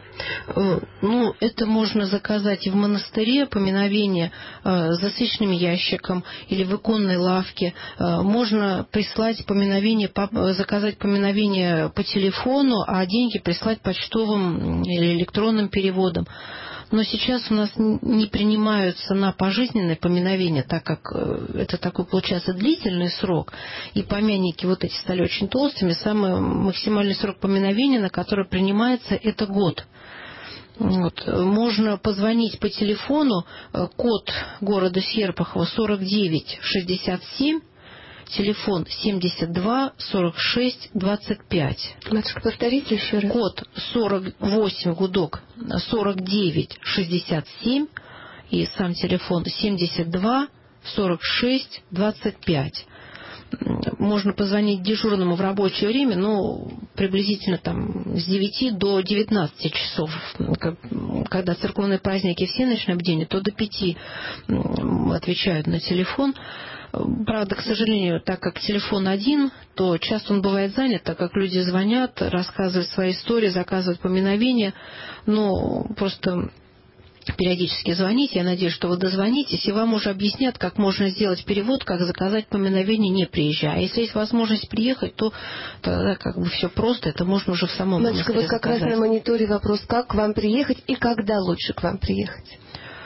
Ну, это можно заказать и в монастыре, поминовение э, за свечным ящиком или в иконной лавке. Э, можно прислать поминовение, по, заказать поминовение по телефону, а деньги прислать почтовым или электронным переводом. Но сейчас у нас не принимаются на пожизненное поминовение, так как это такой, получается, длительный срок, и помяники вот эти стали очень толстыми. Самый максимальный срок поминовения, на который принимается, это год. Вот. Можно позвонить по телефону, код города Серпухова сорок девять шестьдесят семь, телефон семьдесят два сорок шесть двадцать пять.
Матушка, повторите еще раз.
Код сорок восемь, гудок, сорок девять шестьдесят семь и сам телефон семьдесят два сорок шесть двадцать пять. Можно позвонить дежурному в рабочее время, но приблизительно там с девяти до девятнадцати часов. Когда церковные праздники всеночное бдение, то до пяти отвечают на телефон. Правда, к сожалению, так как телефон один, то часто он бывает занят, так как люди звонят, рассказывают свои истории, заказывают поминовения. Но просто периодически звоните. Я надеюсь, что вы дозвонитесь, и вам уже объяснят, как можно сделать перевод, как заказать поминовение, не приезжая. А если есть возможность приехать, то тогда как бы все просто, это можно уже в самом
Матушка, вот как
заказать.
раз на мониторе вопрос, как к вам приехать и когда лучше к вам приехать?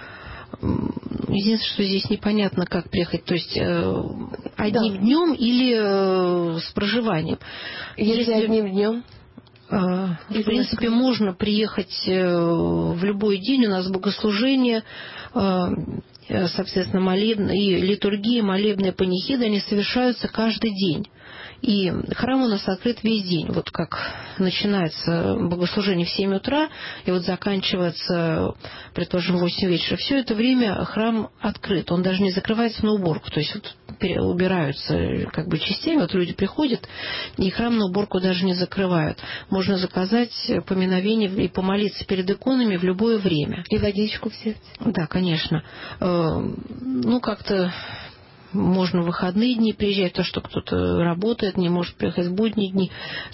Единственное, что здесь непонятно, как приехать, то есть э, одним
да.
днем или э, с проживанием.
Если, Если одним днем?
Э, в принципе, можно приехать э, в любой день, у нас богослужение, э, соответственно, молебны, и литургии, молебные панихиды, они совершаются каждый день. И храм у нас открыт весь день. Вот как начинается богослужение в семь утра, и вот заканчивается, предположим, в восемь вечера. Все это время храм открыт. Он даже не закрывается на уборку. То есть вот убираются как бы частями. Вот люди приходят, и храм на уборку даже не закрывают. Можно заказать поминовение и помолиться перед иконами в любое время.
И водичку взять? Да,
конечно. Ну, как-то... Можно в выходные дни приезжать, то, что кто-то работает, не может приехать в будние дни.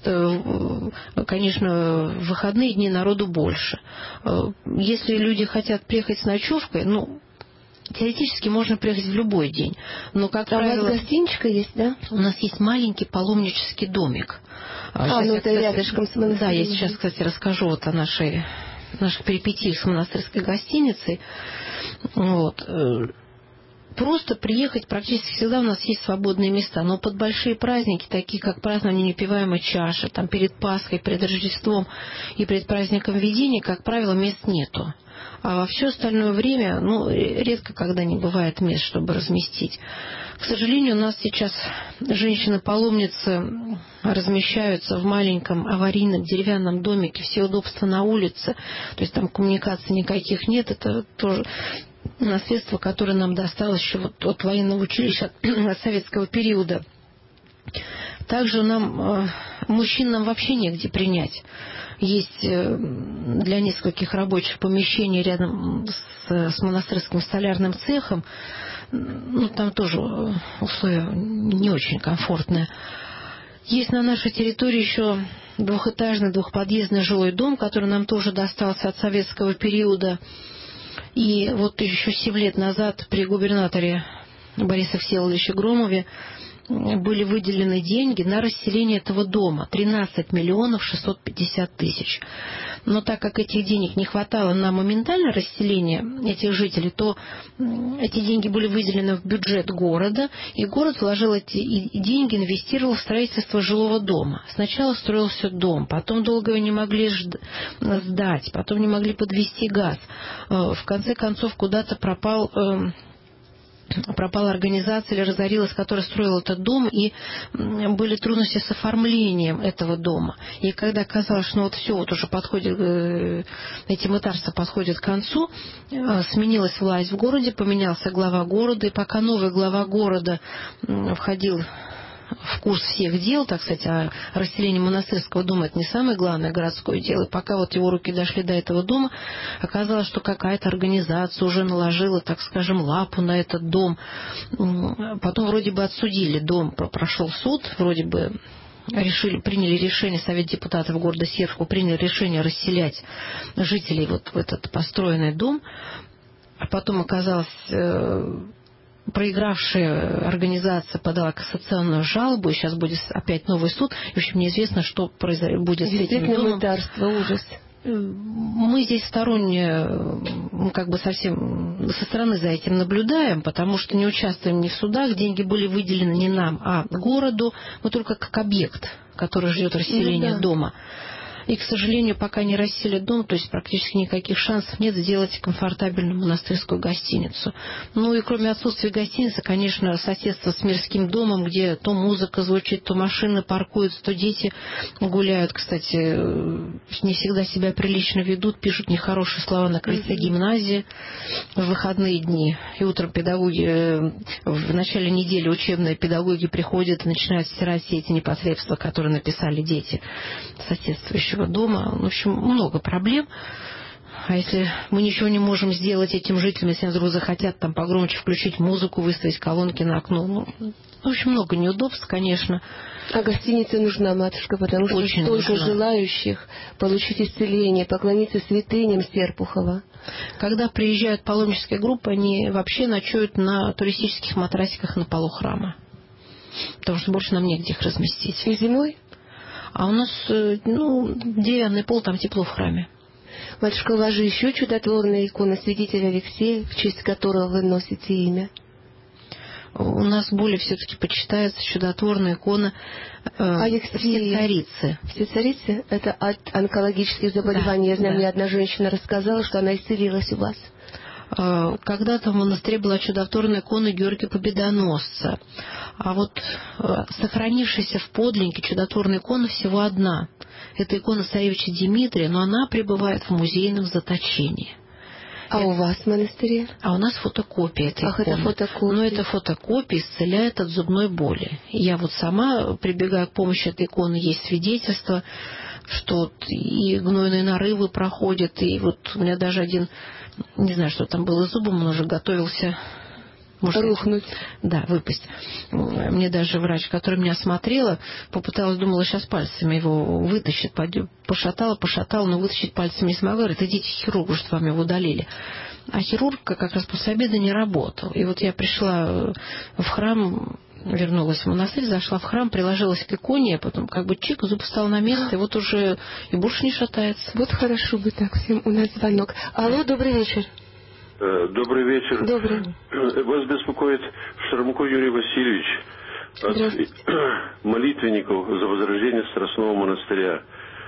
Конечно, в выходные дни народу больше. Если люди хотят приехать с ночевкой, ну, теоретически можно приехать в любой день. Но, как
а
правило,
у вас гостиничка есть, да?
У нас есть маленький паломнический домик.
А, сейчас ну я, это кстати, рядышком с монастырем.
Да, я сейчас, кстати, расскажу вот о нашей, наших перипетиях с монастырской гостиницей. Вот. Просто приехать практически всегда у нас есть свободные места, но под большие праздники, такие как празднование непиваемой чаши, там перед Пасхой, перед Рождеством и перед праздником Введения, как правило, мест нету. А во все остальное время, ну, редко когда не бывает мест, чтобы разместить. К сожалению, у нас сейчас женщины-паломницы размещаются в маленьком аварийном деревянном домике, все удобства на улице, то есть там коммуникаций никаких нет, это тоже... наследство, которое нам досталось еще вот от военного училища, от советского периода. Также нам, мужчин нам вообще негде принять. Есть для нескольких рабочих помещений рядом с, с монастырским столярным цехом. Ну, там тоже условия не очень комфортные. Есть на нашей территории еще двухэтажный, двухподъездный жилой дом, который нам тоже достался от советского периода. И вот еще семь лет назад при губернаторе Борисе Всеволодовиче Громове были выделены деньги на расселение этого дома. тринадцать миллионов шестьсот пятьдесят тысяч. Но так как этих денег не хватало на моментальное расселение этих жителей, то эти деньги были выделены в бюджет города, и город вложил эти деньги, инвестировал в строительство жилого дома. Сначала строился дом, потом долго его не могли сдать, потом не могли подвести газ. В конце концов, куда-то пропал... пропала организация или разорилась, которая строила этот дом, и были трудности с оформлением этого дома. И когда оказалось, что ну вот все, вот уже подходит, эти мытарства подходят к концу, сменилась власть в городе, поменялся глава города, и пока новый глава города входил в курс всех дел, так сказать, а расселение монастырского дома — это не самое главное городское дело. И пока вот его руки дошли до этого дома, оказалось, что какая-то организация уже наложила, так скажем, лапу на этот дом. Потом вроде бы отсудили дом, прошел суд, вроде бы решили, приняли решение, Совет депутатов города Серпухов принял решение расселять жителей вот в этот построенный дом. А потом оказалось, проигравшая организация подала кассационную жалобу, и сейчас будет опять новый суд. В общем, неизвестно, что произойдет, будет с этим домом.
Мытарство, ужас.
Мы здесь сторонне, как бы совсем со стороны за этим наблюдаем, потому что не участвуем ни в судах, деньги были выделены не нам, а городу, мы только как объект, который ждет расселения ну, да. дома. И, к сожалению, пока не расселят дом, то есть практически никаких шансов нет сделать комфортабельную монастырскую гостиницу. Ну и кроме отсутствия гостиницы, конечно, соседство с мирским домом, где то музыка звучит, то машины паркуются, то дети гуляют. Кстати, не всегда себя прилично ведут, пишут нехорошие слова на крыльце гимназии в выходные дни. И утром педагоги, в начале недели учебные педагоги приходят и начинают стирать все эти непотребства, которые написали дети соседствующие дома. В общем, много проблем. А если мы ничего не можем сделать этим жителям, если они вдруг захотят там погромче включить музыку, выставить колонки на окно, ну, в общем, много неудобств, конечно.
А гостиница нужна, матушка, потому что
очень
столько
нужна.
Желающих получить исцеление, поклониться святыням Серпухова.
Когда приезжают паломнические группы, они вообще ночуют на туристических матрасиках на полу храма. Потому что больше нам негде их разместить.
И зимой?
А у нас, ну, деревянный пол, там тепло в храме.
Матушка, у вас же еще чудотворная икона святителя Алексея, в честь которого вы носите имя.
У нас более все-таки почитается чудотворная икона э, Всецарицы.
Всецарицы? Это от онкологических заболеваний. Да, Я знаю, да. Мне одна женщина рассказала, что она исцелилась у вас.
Когда-то в монастыре была чудотворная икона Георгия Победоносца. А вот сохранившаяся в подлиннике чудотворная икона всего одна. Это икона царевича Дмитрия, но она пребывает в музейном заточении.
А это... у вас в монастыре?
А у нас фотокопия этой
Ах,
иконы.
это фотокопия.
Но эта фотокопия исцеляет от зубной боли. Я вот сама прибегаю к помощи этой иконы, есть свидетельство, что и гнойные нарывы проходят, и вот у меня даже один, не знаю, что там было зубом, он уже готовился...
Может, рухнуть.
Да, выпасть. Мне даже врач, который меня осмотрела, попыталась, думала, сейчас пальцами его вытащит. Пошатала, пошатала, но вытащить пальцами не смогла. Говорит, идите к хирургу, что вам его удалили. А хирург как раз после обеда не работал. И вот я пришла в храм, вернулась в монастырь, зашла в храм, приложилась к иконе, а потом как бы чик, зуб встал на место, и вот уже и больше не шатается.
Вот хорошо бы так всем. У нас звонок. Алло, добрый вечер.
Добрый вечер.
Добрый.
Вас беспокоит Шармко Юрий Васильевич от молитвенников за возрождение Страстного монастыря.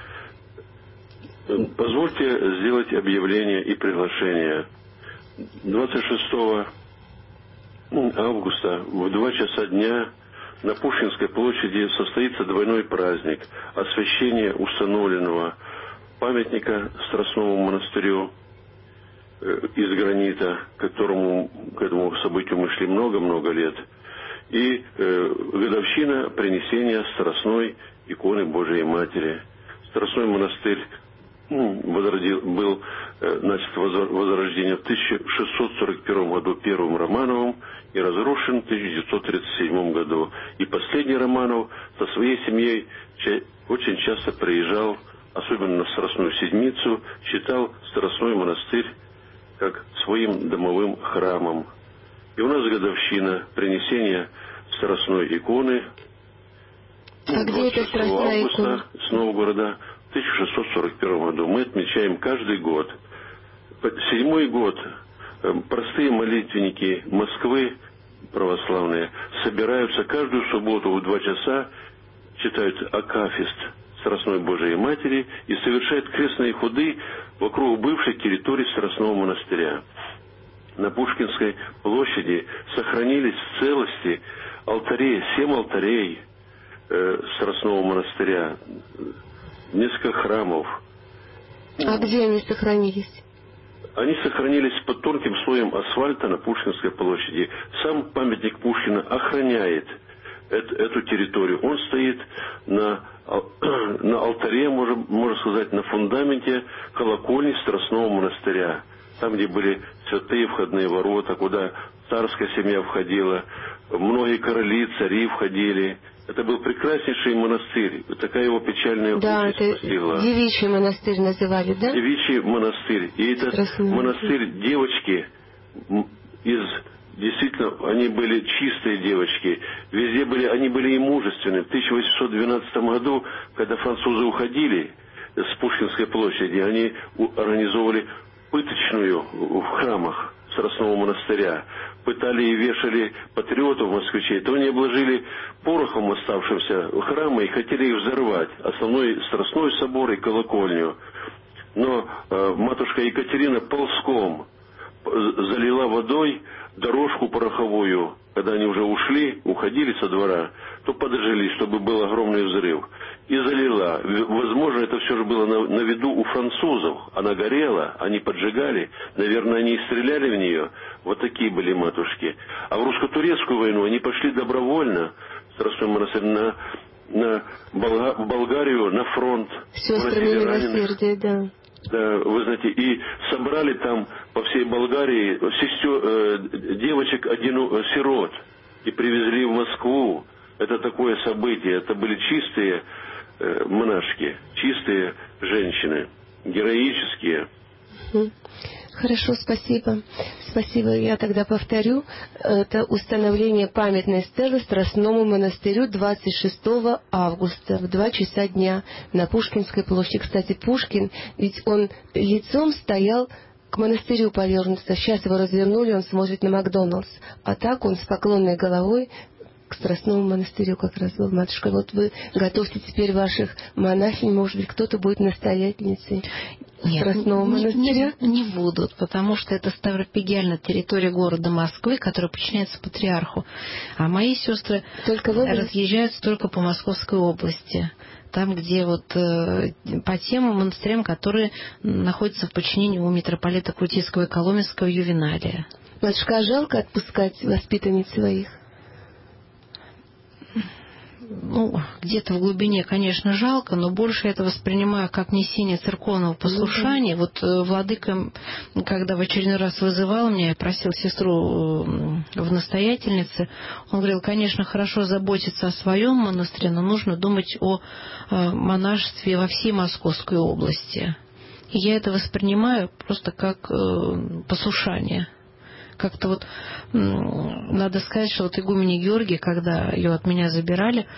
Позвольте сделать объявление и приглашение. двадцать шестого августа в два часа дня на Пушкинской площади состоится двойной праздник освящения установленного памятника Страстному монастырю из гранита, к которому, к этому событию мы шли много-много лет, и э, годовщина принесения Страстной иконы Божией Матери. Страстной монастырь ну, возродил, был э, значит, возрождение в тысяча шестьсот сорок первом году первым Романовым и разрушен в тысяча девятьсот тридцать седьмом году. И последний Романов со своей семьей ча- очень часто приезжал, особенно на Страстную Седмицу, считал Страстной монастырь как своим домовым храмом. И у нас годовщина принесения Страстной иконы
а
двадцать шестого августа с Новгорода в тысяча шестьсот сорок первом году. Мы отмечаем каждый год. Седьмой год простые молитвенники Москвы православные собираются каждую субботу в два часа, читают акафист Страстной Божией Матери и совершают крестные ходы вокруг бывшей территории Страстного монастыря. На Пушкинской площади сохранились в целости алтари, семь алтарей э, Страстного монастыря, несколько храмов.
А где они сохранились?
Они сохранились под тонким слоем асфальта на Пушкинской площади. Сам памятник Пушкина охраняет эту, эту территорию. Он стоит на, на алтаре, можно, можно сказать, на фундаменте колокольни Страстного монастыря. Там, где были святые входные ворота, куда царская семья входила, многие короли, цари входили. Это был прекраснейший монастырь. Такая его печальная
да,
участь постигла.
Девичий монастырь называли, да?
Девичий монастырь. И этот Страстный. монастырь девочки из... Действительно, они были чистые девочки. Везде были, они были и мужественны. В тысяча восемьсот двенадцатом году, когда французы уходили с Пушкинской площади, они организовывали пыточную в храмах Страстного монастыря. Пытали и вешали патриотов, москвичей. То они обложили порохом оставшимся храмы и хотели их взорвать. Основной Страстной собор и колокольню. Но э, матушка Екатерина ползком залила водой дорожку пороховую, когда они уже ушли, уходили со двора, то подожгли, чтобы был огромный взрыв. И залила. Возможно, это все же было на, на виду у французов. Она горела, они поджигали. Наверное, они и стреляли в нее. Вот такие были матушки. А в русско-турецкую войну они пошли добровольно, Страстной монастырь, на, на Болга, Болгарию, на фронт.
Сестрами милосердия, да.
Да, вы знаете, и собрали там по всей Болгарии сестер, э, девочек одину, сирот и привезли в Москву. Это такое событие. Это были чистые э, монашки, чистые женщины, героические.
Хорошо, спасибо. Спасибо. Я тогда повторю. Это установление памятной стелы Страстному монастырю двадцать шестого августа в два часа дня на Пушкинской площади. Кстати, Пушкин, ведь он лицом стоял к монастырю повернуться. Сейчас его развернули, он смотрит на Макдоналдс. А так он с поклонной головой к Страстному монастырю как раз был. Матушка, вот вы готовьте теперь ваших монахинь, может быть, кто-то будет настоятельницей Страстного
Нет,
монастыря?
Не, не будут, потому что это Ставропигиальная территория города Москвы, которая подчиняется патриарху. А мои сестры только разъезжаются только по Московской области. Там, где вот э, по тем монастырям, которые находятся в подчинении у митрополита Крутицкого и Коломенского Ювеналия.
Матушка, а жалко отпускать воспитанниц своих?
Ну, где-то в глубине, конечно, жалко, но больше это воспринимаю как несение церковного послушания. Mm-hmm. Вот э, владыка, когда в очередной раз вызывал меня, я просил сестру э, в настоятельнице, он говорил, конечно, хорошо заботиться о своем монастыре, но нужно думать о э, монашестве во всей Московской области. И я это воспринимаю просто как э, послушание. Как-то вот надо сказать, что вот игумене Георгия, когда ее от меня забирали,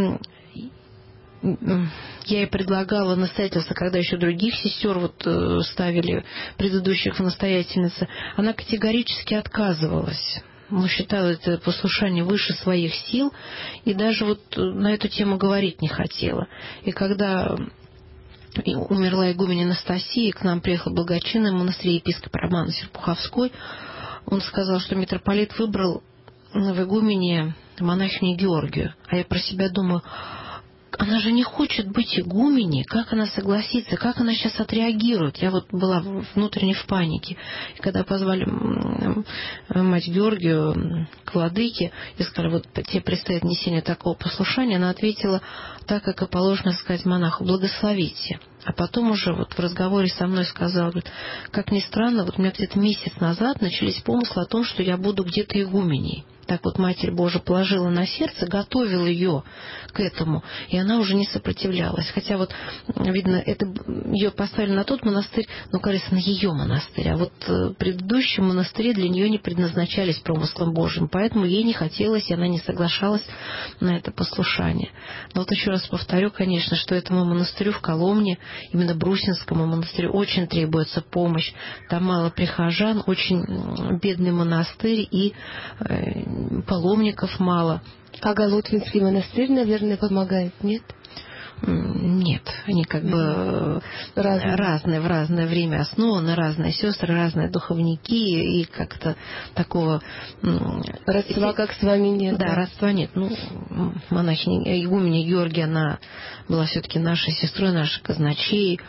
я ей предлагала настоятельство, когда еще других сестер вот ставили, предыдущих в настоятельницы, она категорически отказывалась. Ну, считала это послушание выше своих сил, и даже вот на эту тему говорить не хотела. И когда умерла игуменя Анастасия, к нам приехал благочинный монастырь епископ Роман Серпуховской, он сказал, что митрополит выбрал в игумене монахиню Георгию. А я про себя думаю, она же не хочет быть игуменей, как она согласится, как она сейчас отреагирует. Я вот была внутренне в панике. И когда позвали мать Георгию к владыке и сказали, вот тебе предстоит несение такого послушания, она ответила так, как и положено сказать монаху, благословите. А потом уже вот в разговоре со мной сказала, говорит, как ни странно, вот у меня где-то месяц назад начались помыслы о том, что я буду где-то игуменей. Так вот Матерь Божия положила на сердце, готовила ее к этому, и она уже не сопротивлялась. Хотя вот, видно, это ее поставили на тот монастырь, но, кажется, на ее монастырь. А вот предыдущие монастыри для нее не предназначались промыслом Божьим, поэтому ей не хотелось, и она не соглашалась на это послушание. Но вот еще раз повторю, конечно, что этому монастырю в Коломне, именно Брусинскому монастырю, очень требуется помощь. Там мало прихожан, очень бедный монастырь, и паломников мало.
А Голутвинский монастырь, наверное, помогает, нет?
Нет, они как бы разные. разные, в разное время основаны, разные сестры, разные духовники, и как-то такого...
Родства, как с вами, нет?
Да, да? родства нет. Ну, монахиня, игуменя Георгия, она была все-таки нашей сестрой, нашей казначей,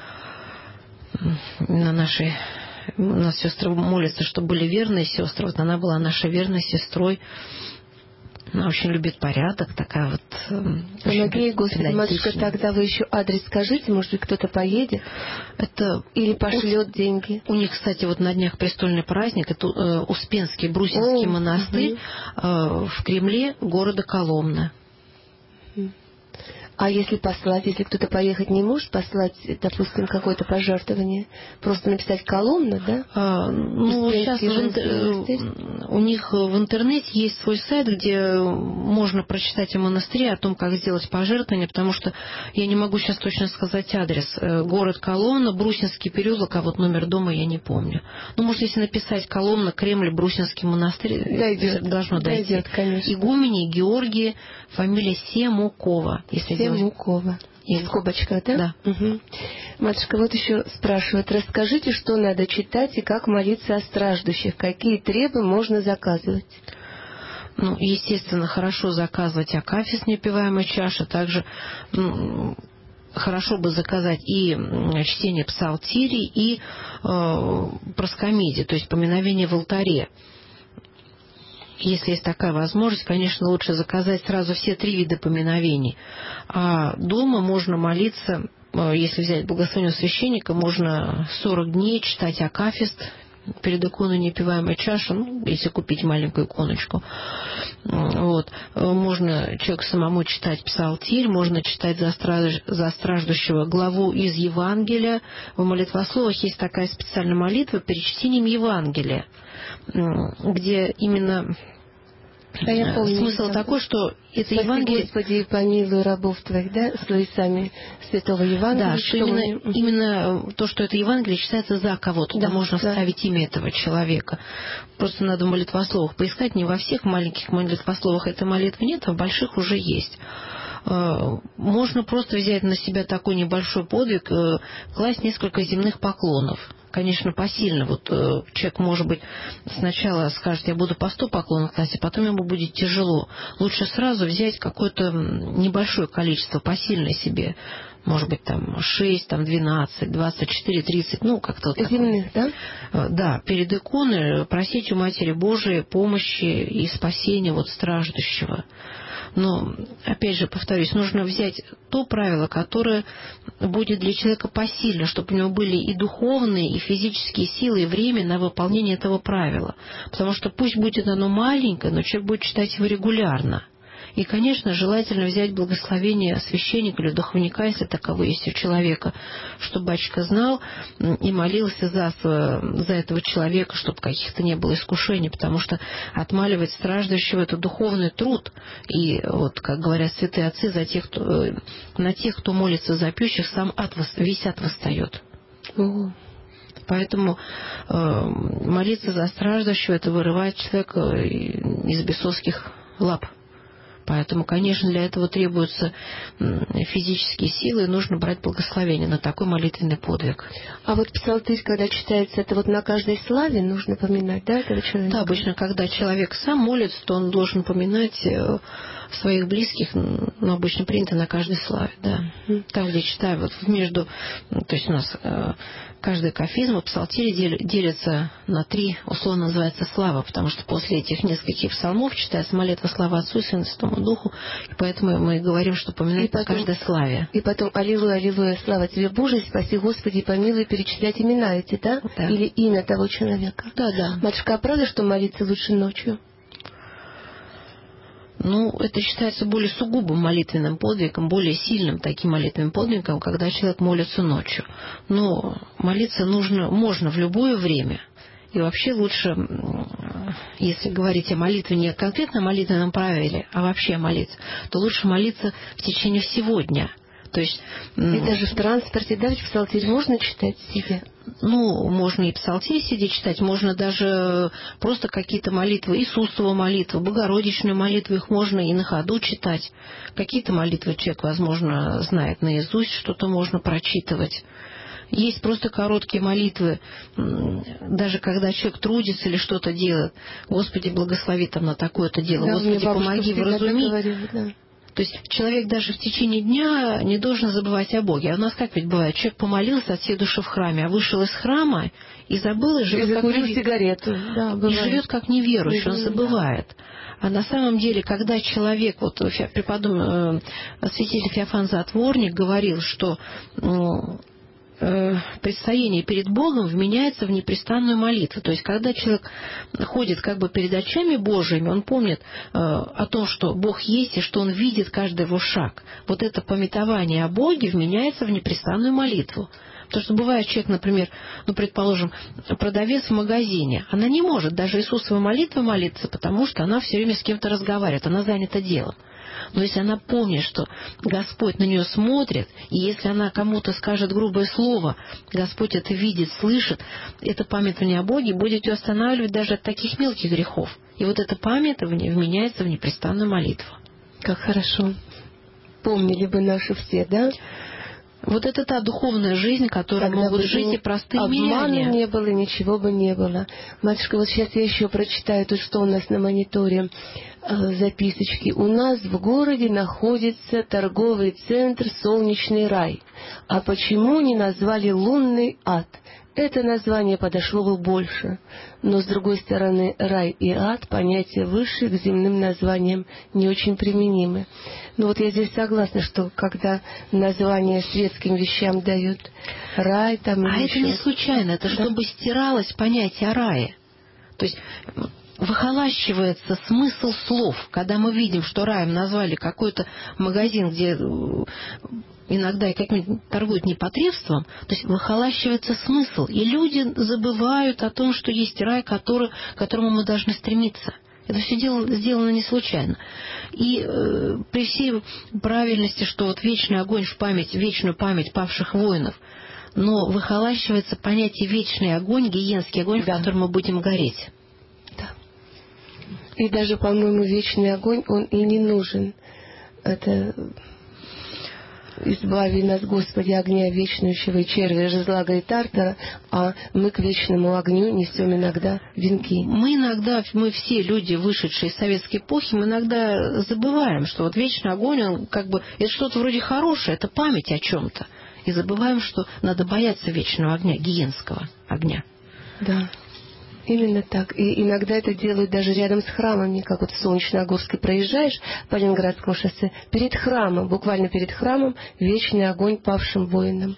на нашей... У нас сестры молятся, чтобы были верные сестры. Вот она была нашей верной сестрой. Она очень любит порядок, такая вот...
Помоги, Господи, матушка, тогда вы еще адрес скажите, может быть, кто-то поедет?
Это
или пошлет деньги?
У них, кстати, вот на днях престольный праздник, это э, Успенский Брусинский О, монастырь угу. э, в Кремле города Коломна.
А если послать, если кто-то поехать не может послать, допустим, какое-то пожертвование, просто написать Коломна, да?
А, ну, сейчас в интер... у них в интернете есть свой сайт, где можно прочитать о монастыре, о том, как сделать пожертвование, потому что я не могу сейчас точно сказать адрес. Город Коломна, Брусинский переулок, а вот номер дома я не помню. Ну, может, если написать Коломна, Кремль, Брусинский монастырь,
дойдет,
должно дойти.
Дойдет, конечно.
Игуменей Георгий, фамилия Семукова, если
Семукова. И скобочка, да?
Да.
Угу. Матушка, вот еще спрашивает, расскажите, что надо читать и как молиться о страждущих, какие требы можно заказывать?
Ну, естественно, хорошо заказывать акафист непиваемой чаши, также ну, хорошо бы заказать и чтение псалтирий, и э, проскомидии, то есть поминовение в алтаре. Если есть такая возможность, конечно, лучше заказать сразу все три вида поминовений. А дома можно молиться, если взять благословение священника, можно сорок дней читать акафист перед иконой непиваемой чаши, ну, если купить маленькую иконочку. Вот. Можно человеку самому читать псалтирь, можно читать за, страж... за страждущего главу из Евангелия. В молитвословах есть такая специальная молитва перед чтением Евангелия, где именно
а я помню,
смысл
там,
такой, что это
Спаси,
Евангелие...
Господи, помилуй рабов Твоих, да, словесами Святого Евангелия.
Да, что именно, мы... именно то, что это Евангелие читается за кого-то, да, можно да. вставить имя этого человека. Просто надо в молитвословах поискать, не во всех маленьких молитвословах этой молитвы нет, а в больших уже есть. Можно просто взять на себя такой небольшой подвиг, класть несколько земных поклонов. Конечно, посильно. Вот э, человек, может быть, сначала скажет, я буду по сто поклонов класть, а потом ему будет тяжело. Лучше сразу взять какое-то небольшое количество, посильное себе. Может быть, там шесть, там двенадцать, двадцать четыре, тридцать, ну, как-то вот
земных, да?
Да, перед иконой просить у Матери Божией помощи и спасения вот страждущего. Но, опять же, повторюсь, нужно взять то правило, которое будет для человека посильно, чтобы у него были и духовные, и физические силы, и время на выполнение этого правила. Потому что пусть будет оно маленькое, но человек будет читать его регулярно. И, конечно, желательно взять благословение священника или духовника, если таково есть у человека, чтобы батюшка знал и молился за, за этого человека, чтобы каких-то не было искушений, потому что отмаливать страждущего – это духовный труд. И, вот, как говорят святые отцы, за тех, кто, на тех, кто молится за пьющих, сам ад, весь ад восстает.
Угу.
Поэтому э, молиться за страждущего – это вырывать человека из бесовских лап. Поэтому, конечно, для этого требуются физические силы, и нужно брать благословение на такой молитвенный подвиг.
А вот псалтырь, когда читается, это вот на каждой славе нужно поминать, да, этого человека?
Да, обычно, когда человек сам молится, то он должен поминать своих близких, ну, обычно принято на каждой славе, да. Mm-hmm. Там, где читаю, вот между, то есть у нас э, каждый кафизм в псалтире делится на три, условно называется слава, потому что после этих нескольких псалмов читается молитва слава Отцу и Сыну и Святому Духу, и поэтому мы говорим, что поминать на каждой славе.
И потом аллилуйя, аллилуйя, слава Тебе, Боже, спаси, Господи, помилуй, перечислять имена эти, да?
Да.
Или имя того человека.
Да, да.
Матушка, а правда, что молиться лучше ночью?
Ну, это считается более сугубым молитвенным подвигом, более сильным таким молитвенным подвигом, когда человек молится ночью. Но молиться нужно, можно в любое время. И вообще лучше, если говорить о молитве, не конкретно о молитвенном правиле, а вообще о молитве, то лучше молиться в течение всего дня. То есть,
и даже в транспорте, да, ведь псалтирь можно читать себе?
Ну, можно и псалтирь сидеть читать, можно даже просто какие-то молитвы, Иисусову молитву, Богородичную молитву, их можно и на ходу читать. Какие-то молитвы человек, возможно, знает наизусть, что-то можно прочитывать. Есть просто короткие молитвы, даже когда человек трудится или что-то делает. Господи, благослови там на такое-то дело.
Да,
Господи, помоги, вразуми.
Говорила, да.
То есть человек даже в течение дня не должен забывать о Боге. А у нас как ведь бывает? Человек помолился от всей души в храме, а вышел из храма и забыл, и живет
и
как
закурил
невер...
сигарету. Да,
и живет как неверующий, он
да.
забывает. А на самом деле, когда человек, вот преподобный э, святитель Феофан Затворник говорил, что э, предстояние перед Богом вменяется в непрестанную молитву. То есть, когда человек ходит как бы перед очами Божьими, он помнит э, о том, что Бог есть и что он видит каждый его шаг. Вот это памятование о Боге вменяется в непрестанную молитву. Потому что бывает человек, например, ну, предположим, продавец в магазине, она не может даже Иисусовой молитвы молиться, потому что она все время с кем-то разговаривает, она занята делом. Но если она помнит, что Господь на нее смотрит, и если она кому-то скажет грубое слово, Господь это видит, слышит, это памятование о Боге будет ее останавливать даже от таких мелких грехов. И вот это памятование вменяется в непрестанную молитву.
Как хорошо. Помнили бы наши все, да?
Вот это та духовная жизнь, которой
Тогда
могут
бы
жить и простые
обмана
миряне.
не было, ничего бы не было. Матушка, вот сейчас я еще прочитаю тут, что у нас на мониторе э, записочки. У нас в городе находится торговый центр «Солнечный рай». А почему не назвали «Лунный ад»? Это название подошло бы больше. Но, с другой стороны, рай и ад — понятия выше, к земным названиям не очень применимы. Но вот я здесь согласна, что когда названия светским вещам дают рай, там...
А это
еще...
не случайно, это да? Чтобы стиралось понятие о рае. То есть выхолащивается смысл слов. Когда мы видим, что раем назвали какой-то магазин, где... иногда и как-нибудь торгуют непотребством, то есть выхолащивается смысл. И люди забывают о том, что есть рай, который, к которому мы должны стремиться. Это все дело, сделано не случайно. И э, при всей правильности, что вот вечный огонь в память, вечную память павших воинов, но выхолащивается понятие вечный огонь, гиенский огонь, да. В котором мы будем гореть.
Да. И даже, по-моему, вечный огонь, он и не нужен. Это... «Избави нас, Господи, огня вечнущего и червя, жезлага и тартара», а мы к вечному огню несем иногда венки.
Мы иногда, мы все люди, вышедшие из советской эпохи, мы иногда забываем, что вот вечный огонь, он как бы, это что-то вроде хорошее, это память о чем-то. И забываем, что надо бояться вечного огня, гиенского огня.
Да. Именно так. И иногда это делают даже рядом с храмами, как вот в Солнечногорске проезжаешь по Ленинградскому шоссе, перед храмом, буквально перед храмом, вечный огонь павшим воинам.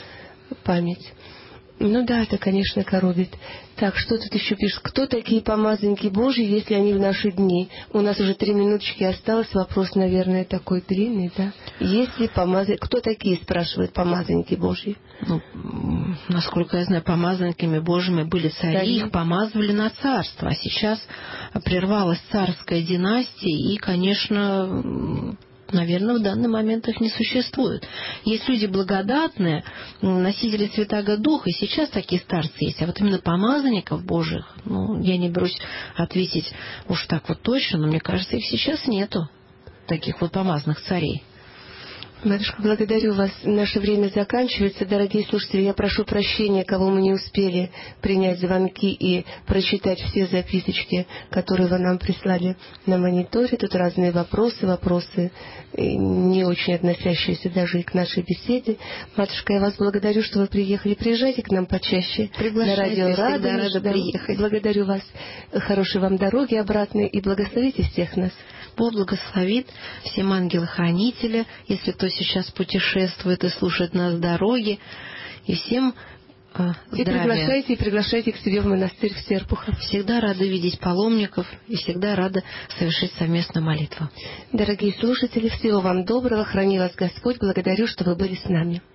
Память. Ну да, это, конечно, коробит. Так, что тут еще пишут? Кто такие помазанники Божьи, если они в наши дни? У нас уже три минуточки осталось. Вопрос, наверное, такой длинный, да? Если помазан... Кто такие, спрашивают, помазанники Божьи?
Ну, насколько я знаю, помазанниками Божьими были цари, цари, их помазывали на царство. А сейчас прервалась царская династия, и, конечно... наверное, в данный момент их не существует. Есть люди благодатные, носители Святаго Духа, и сейчас такие старцы есть. А вот именно помазанников Божьих, ну, я не берусь ответить уж так вот точно, но мне кажется, их сейчас нету, таких вот помазанных царей.
Матушка, благодарю вас. Наше время заканчивается. Дорогие слушатели, я прошу прощения, кого мы не успели принять звонки и прочитать все записочки, которые вы нам прислали на мониторе. Тут разные вопросы, вопросы не очень относящиеся даже и к нашей беседе. Матушка, я вас благодарю, что вы приехали. Приезжайте к нам почаще.
Приглашайте,
на радио
всегда
Радонеж.
рада приехать.
Благодарю вас. Хорошей вам дороги обратной и благословите всех нас.
Бог благословит всем ангелы-хранители, если кто сейчас путешествует и слушает нас с дороги, и всем э, здравия.
И приглашайте, и приглашайте к себе в монастырь в Серпухов.
Всегда рада видеть паломников и всегда рада совершить совместную молитву.
Дорогие слушатели, всего вам доброго, храни вас Господь, благодарю, что вы были с нами.